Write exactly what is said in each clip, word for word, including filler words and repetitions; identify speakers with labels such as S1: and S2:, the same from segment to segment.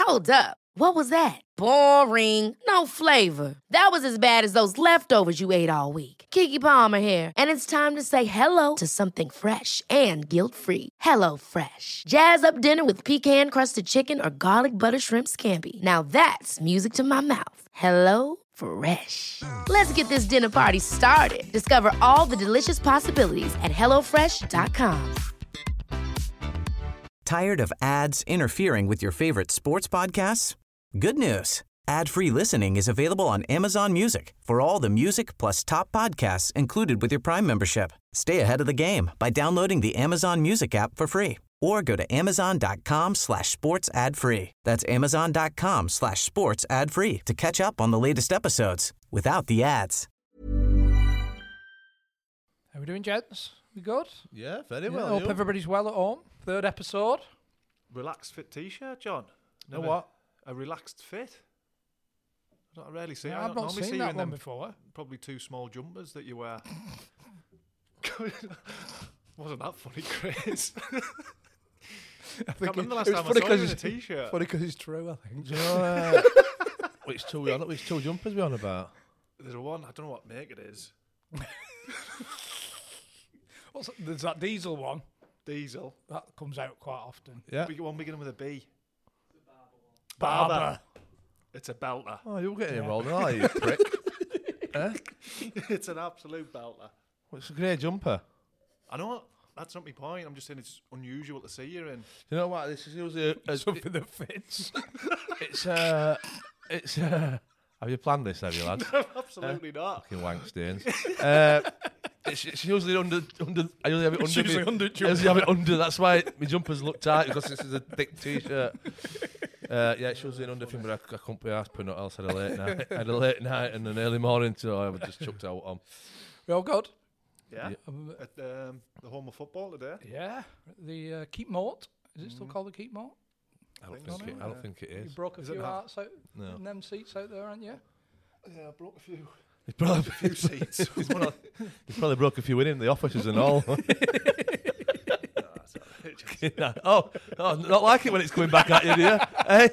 S1: Hold up. What was that? Boring. No flavor. That was as bad as those leftovers you ate all week. Keke Palmer here, and it's time to say hello to something fresh and guilt-free. Hello Fresh. Jazz up dinner with pecan-crusted chicken or garlic butter shrimp scampi. Now that's music to my mouth. Hello Fresh. Let's get this dinner party started. Discover all the delicious possibilities at hello fresh dot com.
S2: Tired of ads interfering with your favorite sports podcasts? Good news. Ad-free listening is available on Amazon Music for all the music plus top podcasts included with your Prime membership. Stay ahead of the game by downloading the Amazon Music app for free or go to amazon.com slash sports ad free. That's amazon.com slash sports ad free to catch up on the latest episodes without the ads.
S3: How we doing, gents? We good?
S4: Yeah, very
S3: Yeah,
S4: well.
S3: hope
S4: you?
S3: everybody's well at home. Third episode.
S4: Relaxed fit t-shirt, John.
S3: A
S4: Never-
S3: what?
S4: A relaxed fit. I don't rarely see.
S3: Yeah,
S4: I
S3: I've
S4: don't
S3: not
S4: normally
S3: seen
S4: see you
S3: that
S4: in
S3: one
S4: them
S3: before.
S4: Probably two small jumpers that you wear. Wasn't that funny, Chris? I can't remember the last time I saw you in a t-shirt.
S3: Funny because it's true, I think.
S5: Do you know, uh, which two we on? Which two jumpers we on about?
S4: There's a one. I don't know what make it is.
S3: What's that? There's that diesel one.
S4: Diesel.
S3: That comes out quite often.
S5: Yeah.
S4: Big one beginning with a B.
S3: Barber.
S4: It's a belter.
S5: Oh, you're getting involved, are you, prick? eh?
S4: It's an absolute belter.
S5: Well, it's a grey jumper.
S4: I know. That's not my point. I'm just saying it's unusual to see you in.
S5: You know what? This is usually a, a,
S3: Something that fits.
S5: it's uh, it's uh, have you planned this, have you, lads?
S4: Absolutely not.
S5: Fucking wank stains. uh, it's, it's usually under under. I usually have it
S3: It's
S5: under.
S3: usually
S5: me,
S3: under
S5: I usually have it under. That's why my jumpers look tight because this is a thick t-shirt. Uh, yeah, it's usually an under thing, but I, I couldn't be asked putting it else. I had a late night. I had a late night and an early morning, so I just chucked out on.
S3: We all good?
S4: Yeah.
S5: Yeah.
S3: Um,
S4: At um, the home of football today.
S3: yeah. The uh, Keep Moat. Is it still called the Keep Moat?
S5: I don't
S4: think
S5: think it.
S4: so,
S5: I don't
S4: yeah.
S5: think it
S3: You
S5: is.
S3: broke a
S4: Is it
S3: few
S4: not?
S3: hearts out
S5: No.
S3: in them seats out there, haven't you?
S4: Yeah, I broke a few.
S5: He's probably,
S4: few seats.
S5: he's, probably, he's probably broke a few in the offices and all. oh, oh, not like it when it's coming back at you, do you? Eh?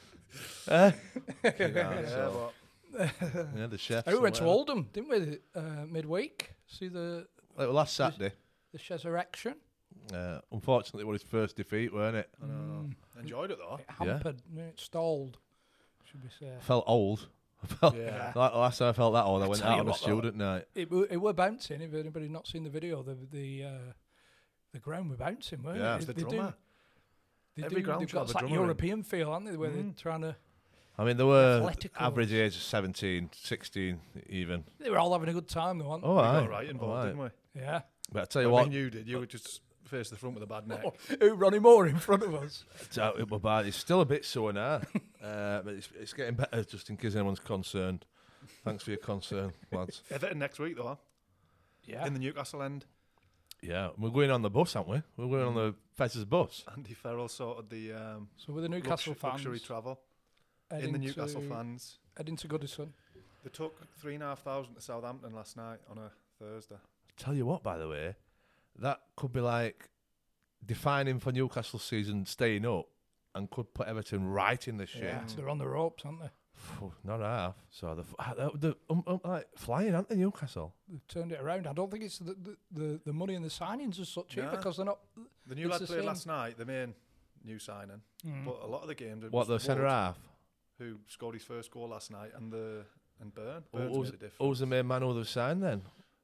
S5: Eh?
S4: Yeah,
S5: so-
S4: but
S5: Yeah, the chef.
S3: Oh, we went to
S5: somewhere.
S3: Oldham, didn't we? Uh, midweek. See the
S5: Like, well, last Saturday.
S3: the Resurrection.
S5: Uh, unfortunately, it was his first defeat, weren't it?
S4: I know. Enjoyed it though.
S3: It hampered. It stalled. Should we say?
S5: I felt old. I felt,
S4: Yeah.
S5: like, the last time I felt that old, I,
S3: I
S5: went
S3: tell
S5: out
S3: you
S5: on a
S3: what, though.
S5: student night.
S3: It were, it were bouncing. If anybody not seen the video, the the uh, the ground were bouncing, weren't
S5: Yeah.
S3: it?
S4: It's the
S3: They do-
S4: drummer.
S3: They
S4: Every
S3: do,
S4: ground
S3: they've
S4: should have
S3: got
S4: a
S3: that
S4: drummer in.
S3: European feel, haven't they? Where they're trying to.
S5: I mean, there were
S3: Athletical.
S5: average age of seventeen, sixteen even.
S3: They were all having a good time, though, weren't they?
S5: Oh,
S4: We
S5: aye.
S4: got right involved,
S5: Oh, aye.
S4: didn't we?
S3: Yeah.
S5: But I tell you
S4: I
S5: what,
S4: mean, you did. You were just face the front with a bad neck.
S3: Who, Ronnie Moore in front of us?
S5: it's, out- it was bad. It's still a bit sore now, uh, but it's, it's getting better just in case anyone's concerned. Thanks for your concern, lads.
S4: Everton next week though,
S3: Yeah.
S4: in the Newcastle end.
S5: Yeah, we're going on the bus, aren't we? We're going on the Fezz's bus.
S4: Andy Farrell sorted the um,
S3: So with the Newcastle
S4: lux-
S3: fans
S4: luxury travel
S3: heading
S4: in the Newcastle
S3: to,
S4: fans.
S3: heading to Goodison.
S4: They took three and a half thousand to Southampton last night on a Thursday.
S5: Tell you what, by the way, that could be like defining for Newcastle season staying up and could put Everton right in the shit.
S3: Yeah. So they're on the ropes, aren't they?
S5: Phew, not half. So the uh, the um, um, like flying, aren't they, Newcastle?
S3: They've turned it around. I don't think it's the the, the, the money and the signings as such either,
S4: Nah.
S3: because they're not.
S4: The new
S3: It's
S4: lad
S3: the
S4: played
S3: same.
S4: last night, the main new signing,
S3: Mm.
S4: but a lot of the games. it
S5: What, the
S4: was
S5: centre
S4: Wood
S5: half?
S4: who scored his first goal last night, and the and Burn.
S5: Who-
S4: Burn's
S5: Who's,
S4: made a difference.
S5: who's the main man who they've signed then?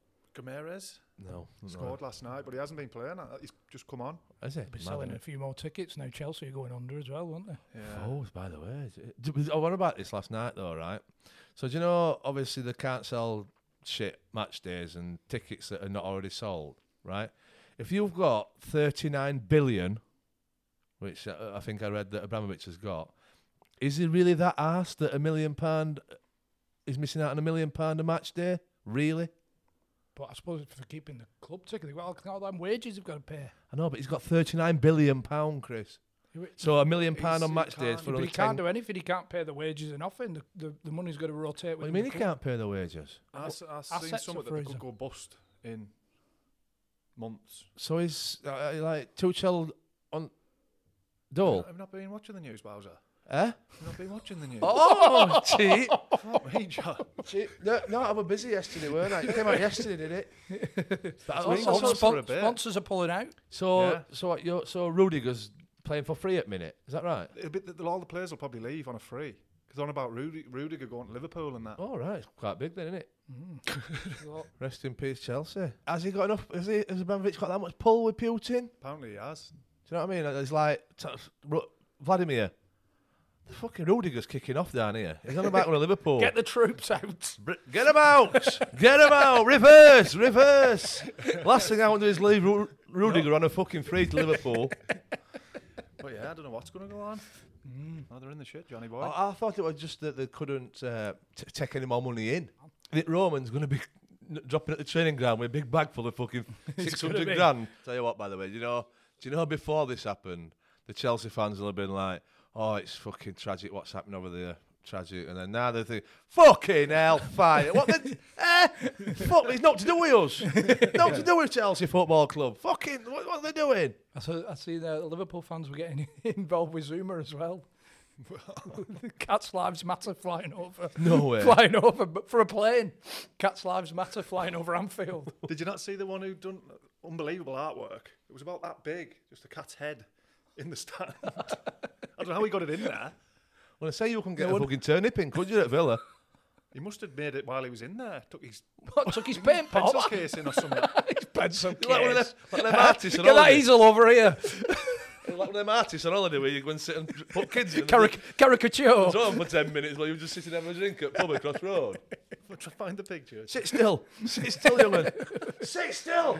S4: Gomeres
S5: No, no.
S4: scored last night, but he hasn't been playing. Uh, He's just come on.
S5: Is it?
S3: Be
S5: Mad,
S3: selling
S5: innit?
S3: a few more tickets now. Chelsea are going under as well, won't they?
S4: Yeah.
S5: Oh, by the way. is it- d- Oh, what about this last night, though, right? So, do you know, obviously, they can't sell shit match days and tickets that are not already sold, right? If you've got thirty-nine billion, which uh, I think I read that Abramovich has got, is he really that arsed that a million pound is missing out on a million pound a match day? Really?
S3: But I suppose for keeping the club ticket, they've got all, all them wages they've got to pay.
S5: I know, but he's got thirty-nine billion pound, Chris. So a million pound
S4: He's-
S5: on
S4: he
S5: match days
S4: can't-
S5: for
S3: But
S5: only
S3: he can't
S5: ten.
S3: do anything. He can't pay the wages and nothing. The, the, the money's got to rotate.
S5: What do you
S3: within
S5: mean
S3: the
S5: he
S3: club.
S5: can't pay the wages?
S4: I s- I seen
S3: assets
S4: something
S3: are
S4: that they could
S3: freezing.
S4: go bust in months.
S5: So he's uh, like Tuchel on Dole.
S4: I've not been watching the news, Bowser.
S5: Eh?
S4: You've not been watching the news.
S5: Oh, cheat.
S4: Fuck me, John.
S5: cheat. No, no, I was busy yesterday, weren't I? It came out yesterday, did it? But
S4: week.
S5: also,
S4: Spon-
S5: so,
S4: for a bit.
S3: Sponsors are pulling out.
S5: so,
S4: Yeah.
S5: so, what, you're, so Rudiger's playing for free at minute. Is that right?
S4: It'll be, the, all the players will probably leave on a free. Because they're on about Rudi- Rudiger going to Liverpool and that.
S5: Oh, right. It's quite big then, isn't it? Mm. Rest in peace, Chelsea. Has he got enough? Has, he, has Abramovich got that much pull with Putin?
S4: Apparently he has.
S5: Do you know what I mean? It's like t- Ru- Vladimir. The fucking Rudiger's kicking off down here. He's on about going to Liverpool.
S3: Get the troops out.
S5: Br- Get him out! Get him out! Reverse! Reverse! Last thing I want to do is leave Ru- Rudiger on a fucking free to Liverpool.
S4: But yeah, I don't know what's going to go on. Mm. Oh, they're in the shit, Johnny boy.
S5: I, I thought it was just that they couldn't uh, t- take any more money in. I think Roman's going to be n- dropping at the training ground with a big bag full of fucking six hundred
S3: be.
S5: grand. Tell you what, by the way, do you know? Do you know before this happened, the Chelsea fans will have been like, "Oh, it's fucking tragic what's happening over there." Tragic, and then now they think, fucking hell, fire. What the, eh? Fuck, it's not to do with us. Not to do with Chelsea Football Club. Fucking, what, what are they doing?
S3: I see, I see the Liverpool fans were getting involved with Zuma as well. Cats Lives Matter flying over.
S5: No way.
S3: Flying over but for a plane. Cats Lives Matter flying over Anfield.
S4: Did you not see the one who done unbelievable artwork? It was about that big, just a cat's head in the stand. I don't know how he got it in there.
S5: Well, I say you can get a fucking turnip in, could you, at Villa?
S4: He must have made it while he was in there. Took his
S3: What, took his paint pot?
S4: pencil case in or something.
S3: His pencil case.
S5: Like one of them, like them artists on
S3: Get that
S5: holiday.
S3: easel over here.
S5: Like one of them artists on holiday where you go and sit and put kids in.
S3: Caric- caricature.
S5: It's on for ten minutes while you're just sitting having a drink at pub across road.
S4: We'll try to find the picture.
S5: Sit still. Sit still, young man. Sit still.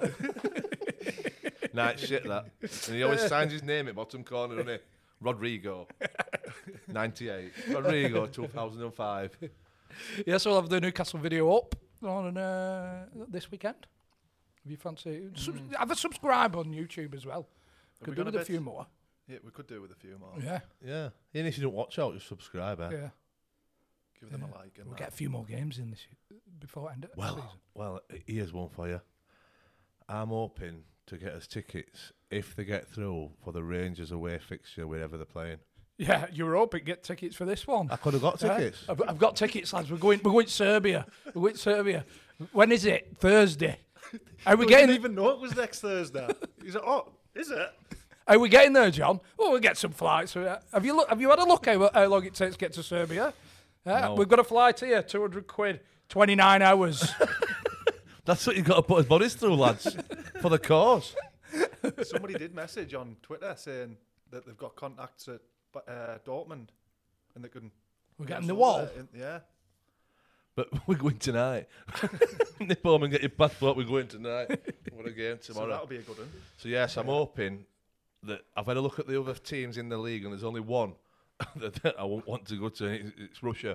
S5: Nah, it's shit, that. And he always signs his name at bottom corner, doesn't he? Rodrigo. ninety-eight. Rodrigo, two thousand five.
S3: Yes, we'll have the Newcastle video up on uh, this weekend. If you fancy, Sub- have a subscribe on YouTube as well.
S4: Have
S3: Could
S4: we
S3: do
S4: got a
S3: with a
S4: bit?
S3: few more.
S4: Yeah, we could do with a few more.
S3: Yeah,
S5: Yeah. Even if you don't watch out, just subscribe, eh?
S3: yeah.
S4: Give them a like. And
S3: We'll
S4: that.
S3: get a few more games in this before end of the
S5: Well,
S3: season.
S5: well, here's one for you. I'm hoping to get us tickets if they get through for the Rangers away fixture wherever they're playing.
S3: Yeah, you're hoping get tickets for this one.
S5: I could have got
S3: Yeah?
S5: tickets.
S3: I've, I've got tickets, lads. We're going. We're going to Serbia. We're going to Serbia. When is it? Thursday. Are we
S4: We
S3: getting?
S4: didn't even know it was next Thursday. He's like, oh, is it?
S3: Are we getting there, John? Oh, we'll get some flights. Uh, Have you look? Have you had a look how, how long it takes to get to Serbia? Uh,
S5: No.
S3: We've got a flight here, two hundred quid, twenty-nine hours.
S5: That's what you've got to put his bodies through, lads, for the cause.
S4: Somebody did message on Twitter saying that they've got contacts at uh, Dortmund and they can.
S3: We're
S4: get
S3: getting
S4: us
S3: the
S4: over
S3: wall.
S4: there in- yeah.
S5: But we're going tonight. Nip home and get your passport. We're going tonight. What a game
S4: So
S5: tomorrow.
S4: that'll be a good one.
S5: So yes, I'm hoping that I've had a look at the other teams in the league, and there's only one that I won't want to go to. and It's, it's Russia,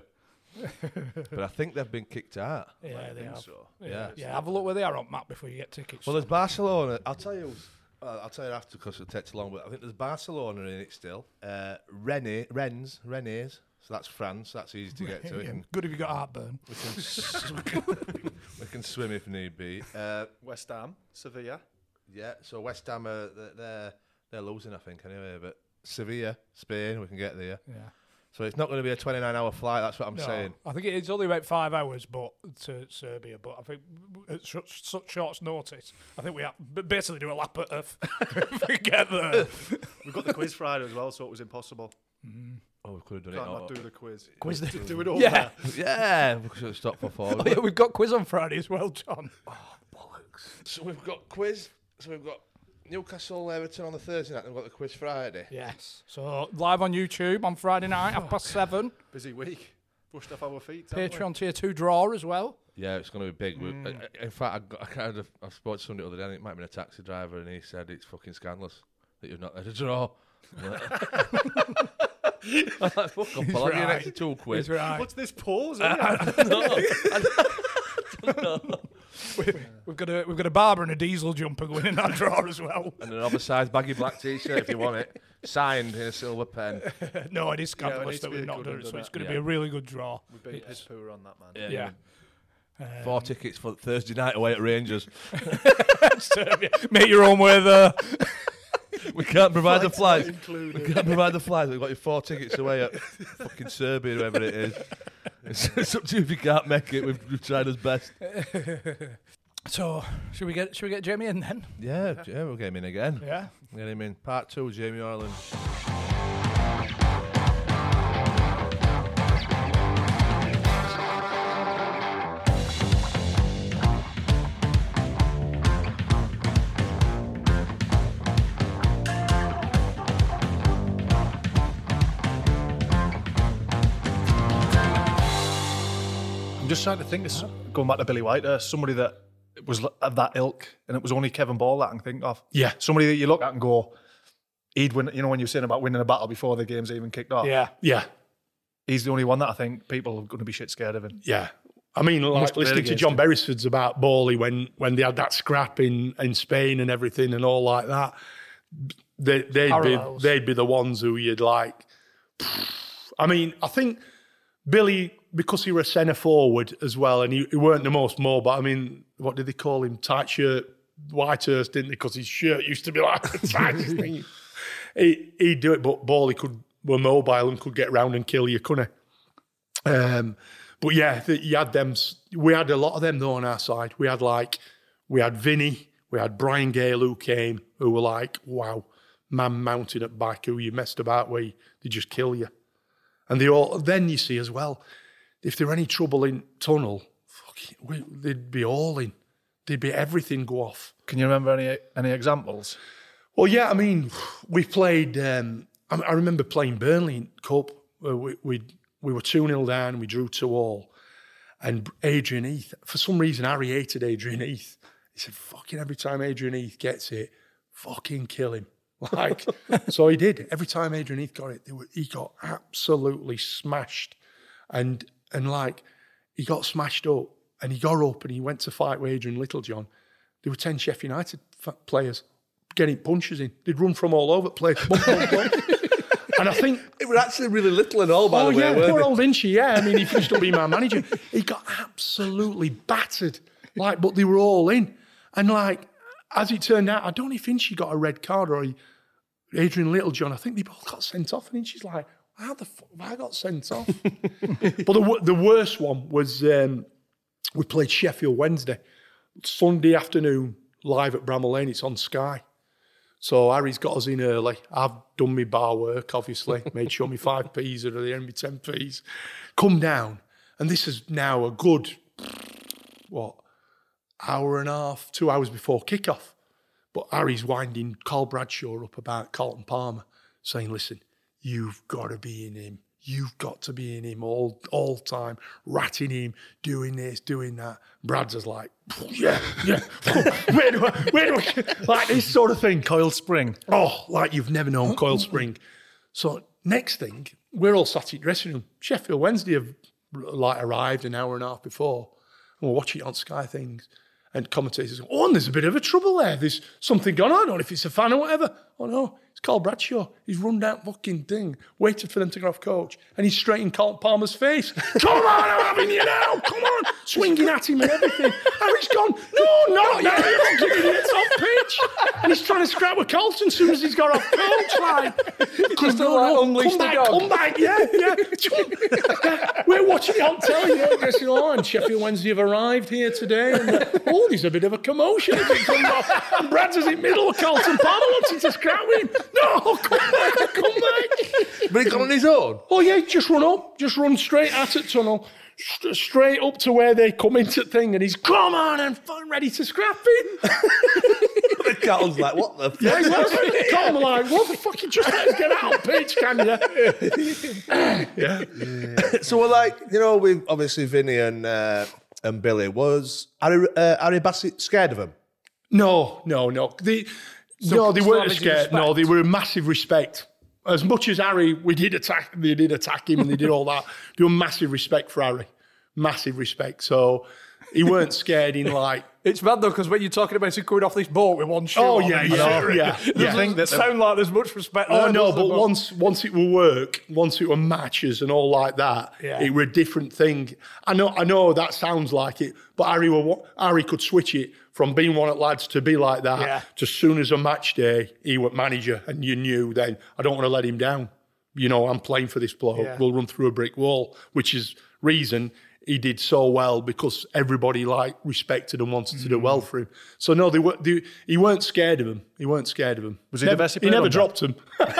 S5: but I think they've been kicked out.
S3: Yeah,
S4: I
S3: they
S4: think
S3: have.
S4: so.
S5: Yeah.
S3: Yeah, have a look where they are on map before you get tickets.
S5: Well, there's Barcelona. I'll tell you. Uh, I'll tell you after because it takes long. But I think there's Barcelona in it still. Uh, Rennes, Rennes, Rennes. So that's France. That's easy to get to. We
S3: Yeah,
S5: can,
S3: good if you got heartburn.
S5: we can, s- we can, we can swim if need be. Uh,
S4: West Ham, Sevilla.
S5: Yeah, so West Ham, are, they're, they're they're losing, I think, anyway. But Sevilla, Spain, we can get there.
S3: Yeah.
S5: So it's not going to be a twenty-nine hour flight. That's what I'm
S3: No,
S5: saying.
S3: I think it's only about five hours, but to Serbia. But I think at such, such short notice, I think we have b- basically do a lap at Earth if we get there.
S4: We've got the quiz Friday as well, so it was impossible.
S5: Oh, we could have done
S4: Can't
S5: it.
S4: not
S5: all.
S4: do the quiz.
S3: Quiz
S4: do,
S3: the-
S4: do it all.
S3: Yeah.
S5: Yeah, we should have stopped for four.
S3: Oh, yeah, we've got quiz on Friday as well, John.
S5: So we've got quiz. So we've got Newcastle Everton on the Thursday night. And we've got the quiz Friday.
S3: Yes. So live on YouTube on Friday night, half past seven.
S4: Busy week. Brushed off our feet. haven't we?
S3: Patreon tier two draw as well.
S5: Yeah, it's going to be big. We- I- I- In fact, I, got, I kind of I spoke to somebody the other day. I think it might have been a taxi driver, and he said it's fucking scandalous that you've not had a draw. I'm like, fuck off! I'll have you
S3: right.
S5: next two quiz.
S3: He's right.
S4: What's this pause?
S5: No,
S3: We, we've got a we've got a barber and a diesel jumper going in that draw as well.
S5: and an oversized baggy black t-shirt if you want it, signed in a silver pen.
S3: No, it is
S4: Yeah, it
S3: scandalous
S4: needs to
S3: that
S4: be
S3: we've
S4: a
S3: not
S4: good
S3: done
S4: one,
S3: it, so
S4: doesn't
S3: it's
S4: it?
S3: going to
S5: Yeah.
S3: be a really good draw.
S4: We've been piss poor on that, man.
S3: Yeah. Um,
S5: Four tickets for Thursday night away at Rangers.
S3: Serbia. Make your own way there.
S5: we can't provide the flights.
S4: included.
S5: We can't provide the flights. We've got you four tickets away at fucking Serbia, whoever it is. It's, it's up to you if you can't make it. We've, we've tried our best.
S3: So, should we get should we get Jamie in then?
S5: Yeah, yeah, we'll get him in again.
S3: Yeah.
S5: Get him in. Part two, Jamie Ireland.
S4: I'm just trying to think, of, going back to Billy Whitehurst, somebody that was of that ilk, and it was only Kevin Ball that I can think of.
S3: Yeah.
S4: Somebody that you look at and go, he'd win, you know, when you were saying about winning a battle before the game's even kicked off.
S3: Yeah. Yeah.
S4: He's the only one that I think people are going to be shit scared of him.
S6: Yeah. I mean,
S4: Must
S6: like
S4: play
S6: listening to
S4: against
S6: John
S4: him.
S6: Beresford's about Bawley when, when they had that scrap in, in Spain and everything and all like that. They, they'd be
S3: Parallels.
S6: they'd be the ones who you'd like. I mean, I think Billy, because he was a centre forward as well, and he, he weren't the most mobile. I mean, what did they call him? Tight shirt, Whitehurst, didn't they? Because his shirt used to be like the tightest thing. He, he'd do it, but Bawley could were mobile and could get round and kill you, couldn't he? Um, but yeah, the, you had them. We had a lot of them though on our side. We had like we had Vinny, we had Brian Gale who came, who were like, wow, man mounted at back, who you messed about where they just kill you. And they all. Then you see as well, if there were any trouble in tunnel, fucking, we, they'd be all in. They'd be everything go off.
S4: Can you remember any any examples?
S6: Well, yeah, I mean, we played. Um, I, I remember playing Burnley in Cup. Where we we we were two nil down. We drew two all, and Adrian Heath. For some reason, Harry hated Adrian Heath. He said, "Fucking every time Adrian Heath gets it, fucking kill him." Like, so he did. Every time Adrian Heath got it, they were, he got absolutely smashed, and and like he got smashed up, and he got up and he went to fight with Adrian Littlejohn. There were ten Sheffield United f- players getting punches in. They'd run from all over the place. Bump, bump, bump. And I think
S5: It was actually really little and all, by
S6: oh
S5: the way,
S6: yeah,
S5: weren't
S6: poor
S5: it?
S6: old Inchy, yeah. I mean, he finished up being my manager. He got absolutely battered. Like, but they were all in. And like, as it turned out, I don't know if Inchy got a red card or he, Adrian Littlejohn. I think they both got sent off. And Inchy's like, how the fuck have I got sent off? But the wo- the worst one was um, we played Sheffield Wednesday, Sunday afternoon, live at Bramall Lane. It's on Sky. So Harry's got us in early. I've done my bar work, obviously. Made sure my five P's are there and my ten P's. Come down. And this is now a good, what, hour and a half, two hours before kickoff. But Harry's winding Carl Bradshaw up about Carlton Palmer, saying, listen, you've got to be in him. You've got to be in him all all time, ratting him, doing this, doing that. Brad's is like, yeah, yeah. where do I, where do I, like this sort of thing.
S4: Coiled spring.
S6: Oh, like you've never known coil spring. So next thing, we're all sat in the dressing room. Sheffield Wednesday have like arrived an hour and a half before, and we're watching it on Sky Things. And commentators go, oh, and there's a bit of a trouble there. There's something going on. I don't know if it's a fan or whatever. Oh, no, it's Carl Bradshaw. He's run that fucking thing, waited for them to get off coach, and he's straight in Carlton Palmer's face. Come on, I'm having you now. Come on. Swinging at him and everything. Harry's gone, no, not now. You're not giving it off pitch. And he's trying to scrap with Carlton as soon as he's got off coach. Like,
S4: Just
S6: no,
S4: like
S6: no,
S4: unleash
S6: come
S4: the
S6: back,
S4: dog.
S6: come back. Yeah, yeah. yeah. We're watching it on telly. Yeah, guessing, oh, and Sheffield Wednesday have arrived here today. And, uh, oh, there's a bit of a commotion as it comes off. And Brad's is in the middle of Carlton Palmer wanting to scrap with him. No, come back, come back.
S5: But he got on his own.
S6: Oh, yeah, just run up. Just run straight at it tunnel. St- straight up to where they come into the thing. And he's, come on, and fucking ready to scrap him.
S5: The Carlton's like, what the fuck?
S6: Yeah, exactly. Carlton like, what the fuck? You just let us get out of pitch, can you? Yeah.
S7: So we're like, you know, with obviously Vinny and uh, and Billy, was Harry, uh, Harry Bassett scared of him?
S6: No, no, no. They, no, they
S3: so
S6: weren't
S3: obviously
S6: scared.
S3: respect.
S6: No, they were in massive respect. As much as Harry, we did attack, they did attack him and they did all that. They were massive respect for Harry. Massive respect. So he weren't scared in like.
S3: It's mad though, because when you're talking about him coming off this boat with one shoe
S6: Oh
S3: on,
S6: yeah,
S3: and
S6: yeah,
S3: shit,
S6: yeah.
S3: it
S6: yeah.
S3: doesn't
S4: that
S3: sound like there's much respect.
S6: Oh
S3: there,
S6: no,
S3: does there?
S6: but once once it will work, once it were matches and all like that,
S3: Yeah.
S6: it were a different thing. I know, I know that sounds like it, but Harry were, Harry could switch it from being one at lads to be like that.
S3: Yeah.
S6: To soon as a match day, he was manager, and you knew then I don't want to let him down. You know, I'm playing for this bloke.
S3: Yeah.
S6: We'll run through a brick wall, which is reason he did so well because everybody like respected and wanted to do well for him. So no, they were. They, he weren't scared of him. He weren't scared of him.
S4: Was he the
S6: Never-
S4: best he
S6: He
S4: played
S6: never
S4: under?
S6: dropped him.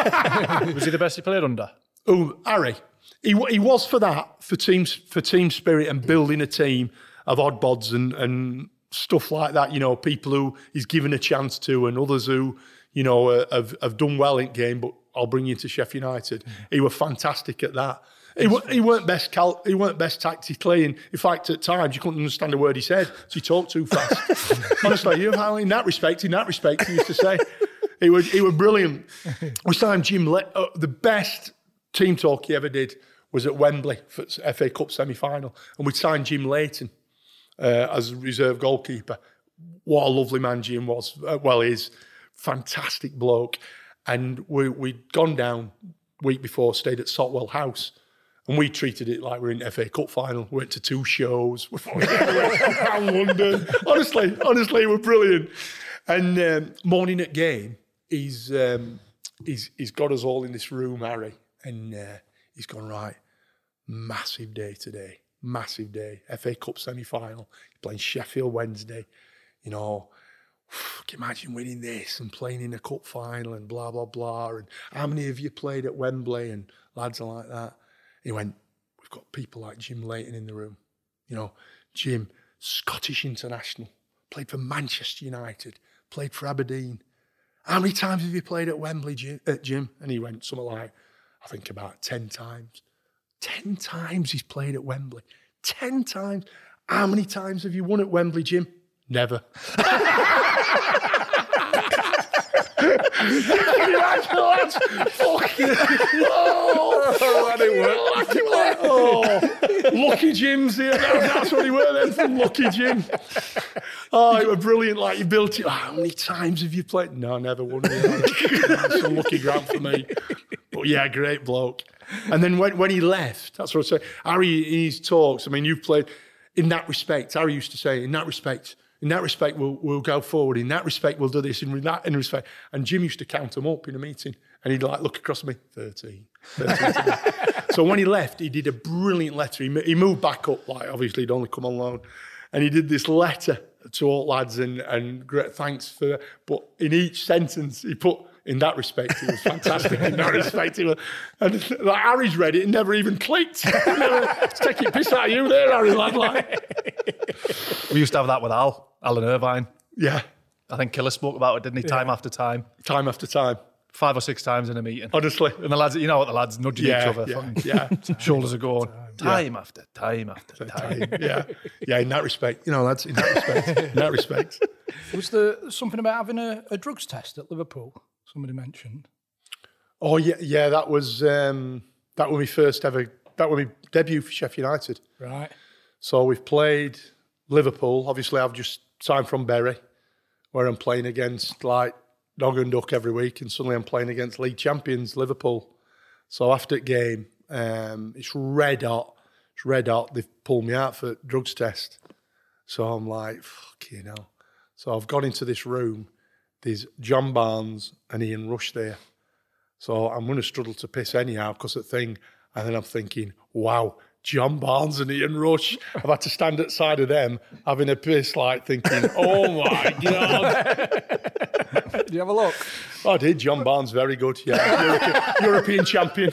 S4: Was he the best he played under?
S6: Oh, Harry. He wa- he was for that, for teams for team spirit and building a team of odd bods and, and stuff like that. You know, people who he's given a chance to and others who, you know, uh, have, have done well in game, but I'll bring you to Sheffield United. He was fantastic at that. He, wa- he weren't best cal- he weren't best tactically, and in fact, at times you couldn't understand a word he said, so he talked too fast. Honestly, you know, in that respect, in that respect, he used to say, he was he was brilliant. We signed Jim. Le- uh, the best team talk he ever did was at Wembley for F A Cup semi-final, and we signed Jim Leighton uh, as reserve goalkeeper. What a lovely man Jim was. Uh, well, he's fantastic bloke, and we we'd gone down week before, stayed at Sotwell House. And we treated it like we're in F A Cup final. We went to two shows. We went around London. Honestly, honestly, we're brilliant. And um, morning at game, he's um, he's he's got us all in this room, Harry, and uh, he's gone, right, massive day today, massive day. F A Cup semi-final, playing Sheffield Wednesday. You know, can you imagine winning this and playing in a cup final and blah blah blah. And how many of you played at Wembley and lads are like that? He went, we've got people like Jim Leighton in the room. You know, Jim, Scottish international, played for Manchester United, played for Aberdeen. How many times have you played at Wembley, Jim? Uh, Jim? And he went something like, I think about ten times. Ten times he's played at Wembley. Ten times. How many times have you won at Wembley, Jim? Never. Can you imagine lads? Fucking oh, and it worked. Like, like, oh, Lucky Jim's here. That, that's what he were then from Lucky Jim. Oh, it was brilliant. Like you built it. Oh, how many times have you played? No, never won. It's a lucky grant for me. But yeah, great bloke. And then when when he left, that's what I say. Harry in his talks. I mean, you've played in that respect. Harry used to say, in that respect. In that respect, we'll we'll go forward. In that respect, we'll do this. In that in respect, and Jim used to count them up in a meeting, and he'd like look across at me, thirteen, thirteen. So when he left, he did a brilliant letter. He, he moved back up, like obviously he'd only come on loan, and he did this letter to all lads and and great thanks for. But in each sentence, he put. In that respect, it was fantastic. In that respect, it was, and like Harry's read it and never even clicked. Never, it's taking piss out of you there, Harry, lad. Like.
S4: We used to have that with Al, Alan Irvine.
S6: Yeah,
S4: I think Killer spoke about it, didn't he? Time after time.
S6: time after time.
S4: Five or six times in a meeting.
S6: Honestly.
S4: And the lads, you know what the lads nudging
S6: Yeah,
S4: each other.
S6: yeah,
S4: fucking
S6: yeah.
S4: Shoulders are going. Time after time after time.
S6: yeah, yeah. In that respect, you know, lads. In that respect, in that respect.
S3: Was there something about having a, a drugs test at Liverpool? Somebody mentioned.
S6: Oh yeah, yeah. That was um, that was my first ever. That was my debut for Sheffield United.
S3: Right.
S6: So we've played Liverpool. Obviously, I've just signed from Bury, where I'm playing against like dog and duck every week, and suddenly I'm playing against league champions Liverpool. So after the game, um, it's red hot. It's red hot. They've pulled me out for drugs test. So I'm like, fucking hell. So I've gone into this room. There's John Barnes and Ian Rush there. So I'm going to struggle to piss anyhow because of the thing. And then I'm thinking, wow, John Barnes and Ian Rush. I've had to stand at the side of them having a piss, like thinking, oh my God.
S3: Did you have a look?
S6: I did. John Barnes, very good. Yeah, European, European champion.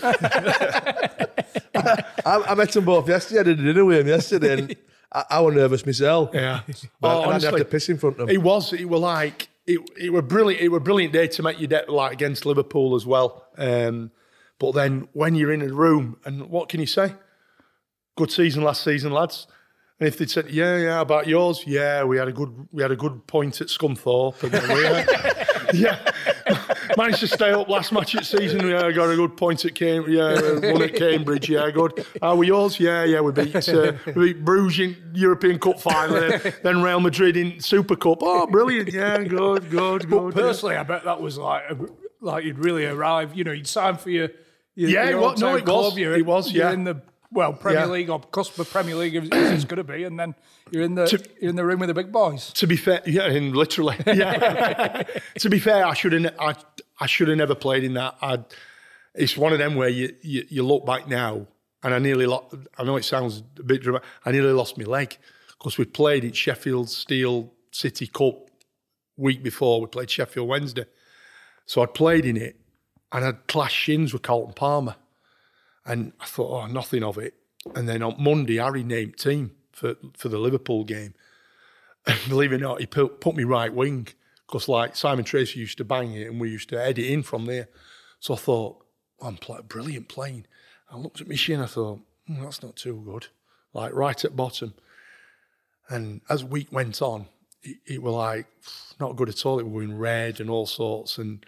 S7: I, I met them both yesterday. I did a dinner with him yesterday, and I, I was nervous myself.
S6: Yeah.
S7: But
S6: Oh,
S7: I didn't have
S6: honestly,
S7: to piss in front of
S6: it
S7: them.
S6: was. It were like it. It were brilliant. It were a brilliant day to make your debt like against Liverpool as well. Um, but then when you're in a room, and what can you say? Good season last season, lads. And if they'd said, yeah, yeah, about yours, yeah, we had a good, we had a good point at Scunthorpe, and then we had, yeah, managed to stay up last match at season. Yeah, got a good point at Cambridge. Yeah, won at Cambridge. Yeah, good. How were yours? Yeah, yeah, we beat uh, we beat Bruges in European Cup final, then Real Madrid in Super Cup. Oh, brilliant! Yeah, good, good,
S3: But
S6: good.
S3: personally, I bet that was like like you'd really arrive. You know, you'd sign for your, your
S6: Yeah,
S3: your
S6: it was- no,
S3: hometown
S6: it
S3: club,
S6: was.
S3: You're,
S6: It was,
S3: you're
S6: yeah.
S3: in the well Premier
S6: Yeah.
S3: League or cusp of Premier League as it's going to be, and then you're in the
S6: To-
S3: you're in the room with the big boys.
S6: To be fair, yeah, and literally, yeah. To be fair, I should have, I, I should have never played in that. I'd, it's one of them where you, you, you look back now, and I nearly, lost, I know it sounds a bit dramatic, I nearly lost my leg because we played in Sheffield Steel City Cup week before. We played Sheffield Wednesday, so I'd played in it, and I'd clashed shins with Carlton Palmer, and I thought, oh, nothing of it. And then on Monday, Harry named team for for the Liverpool game. And believe it or not, he put, put me right wing because like Simon Tracy used to bang it and we used to head it in from there. So I thought, oh, I'm play- brilliant playing. I looked at my shin, I thought, mm, that's not too good. Like right at bottom. And as week went on, it, it were like not good at all. It were going red and all sorts and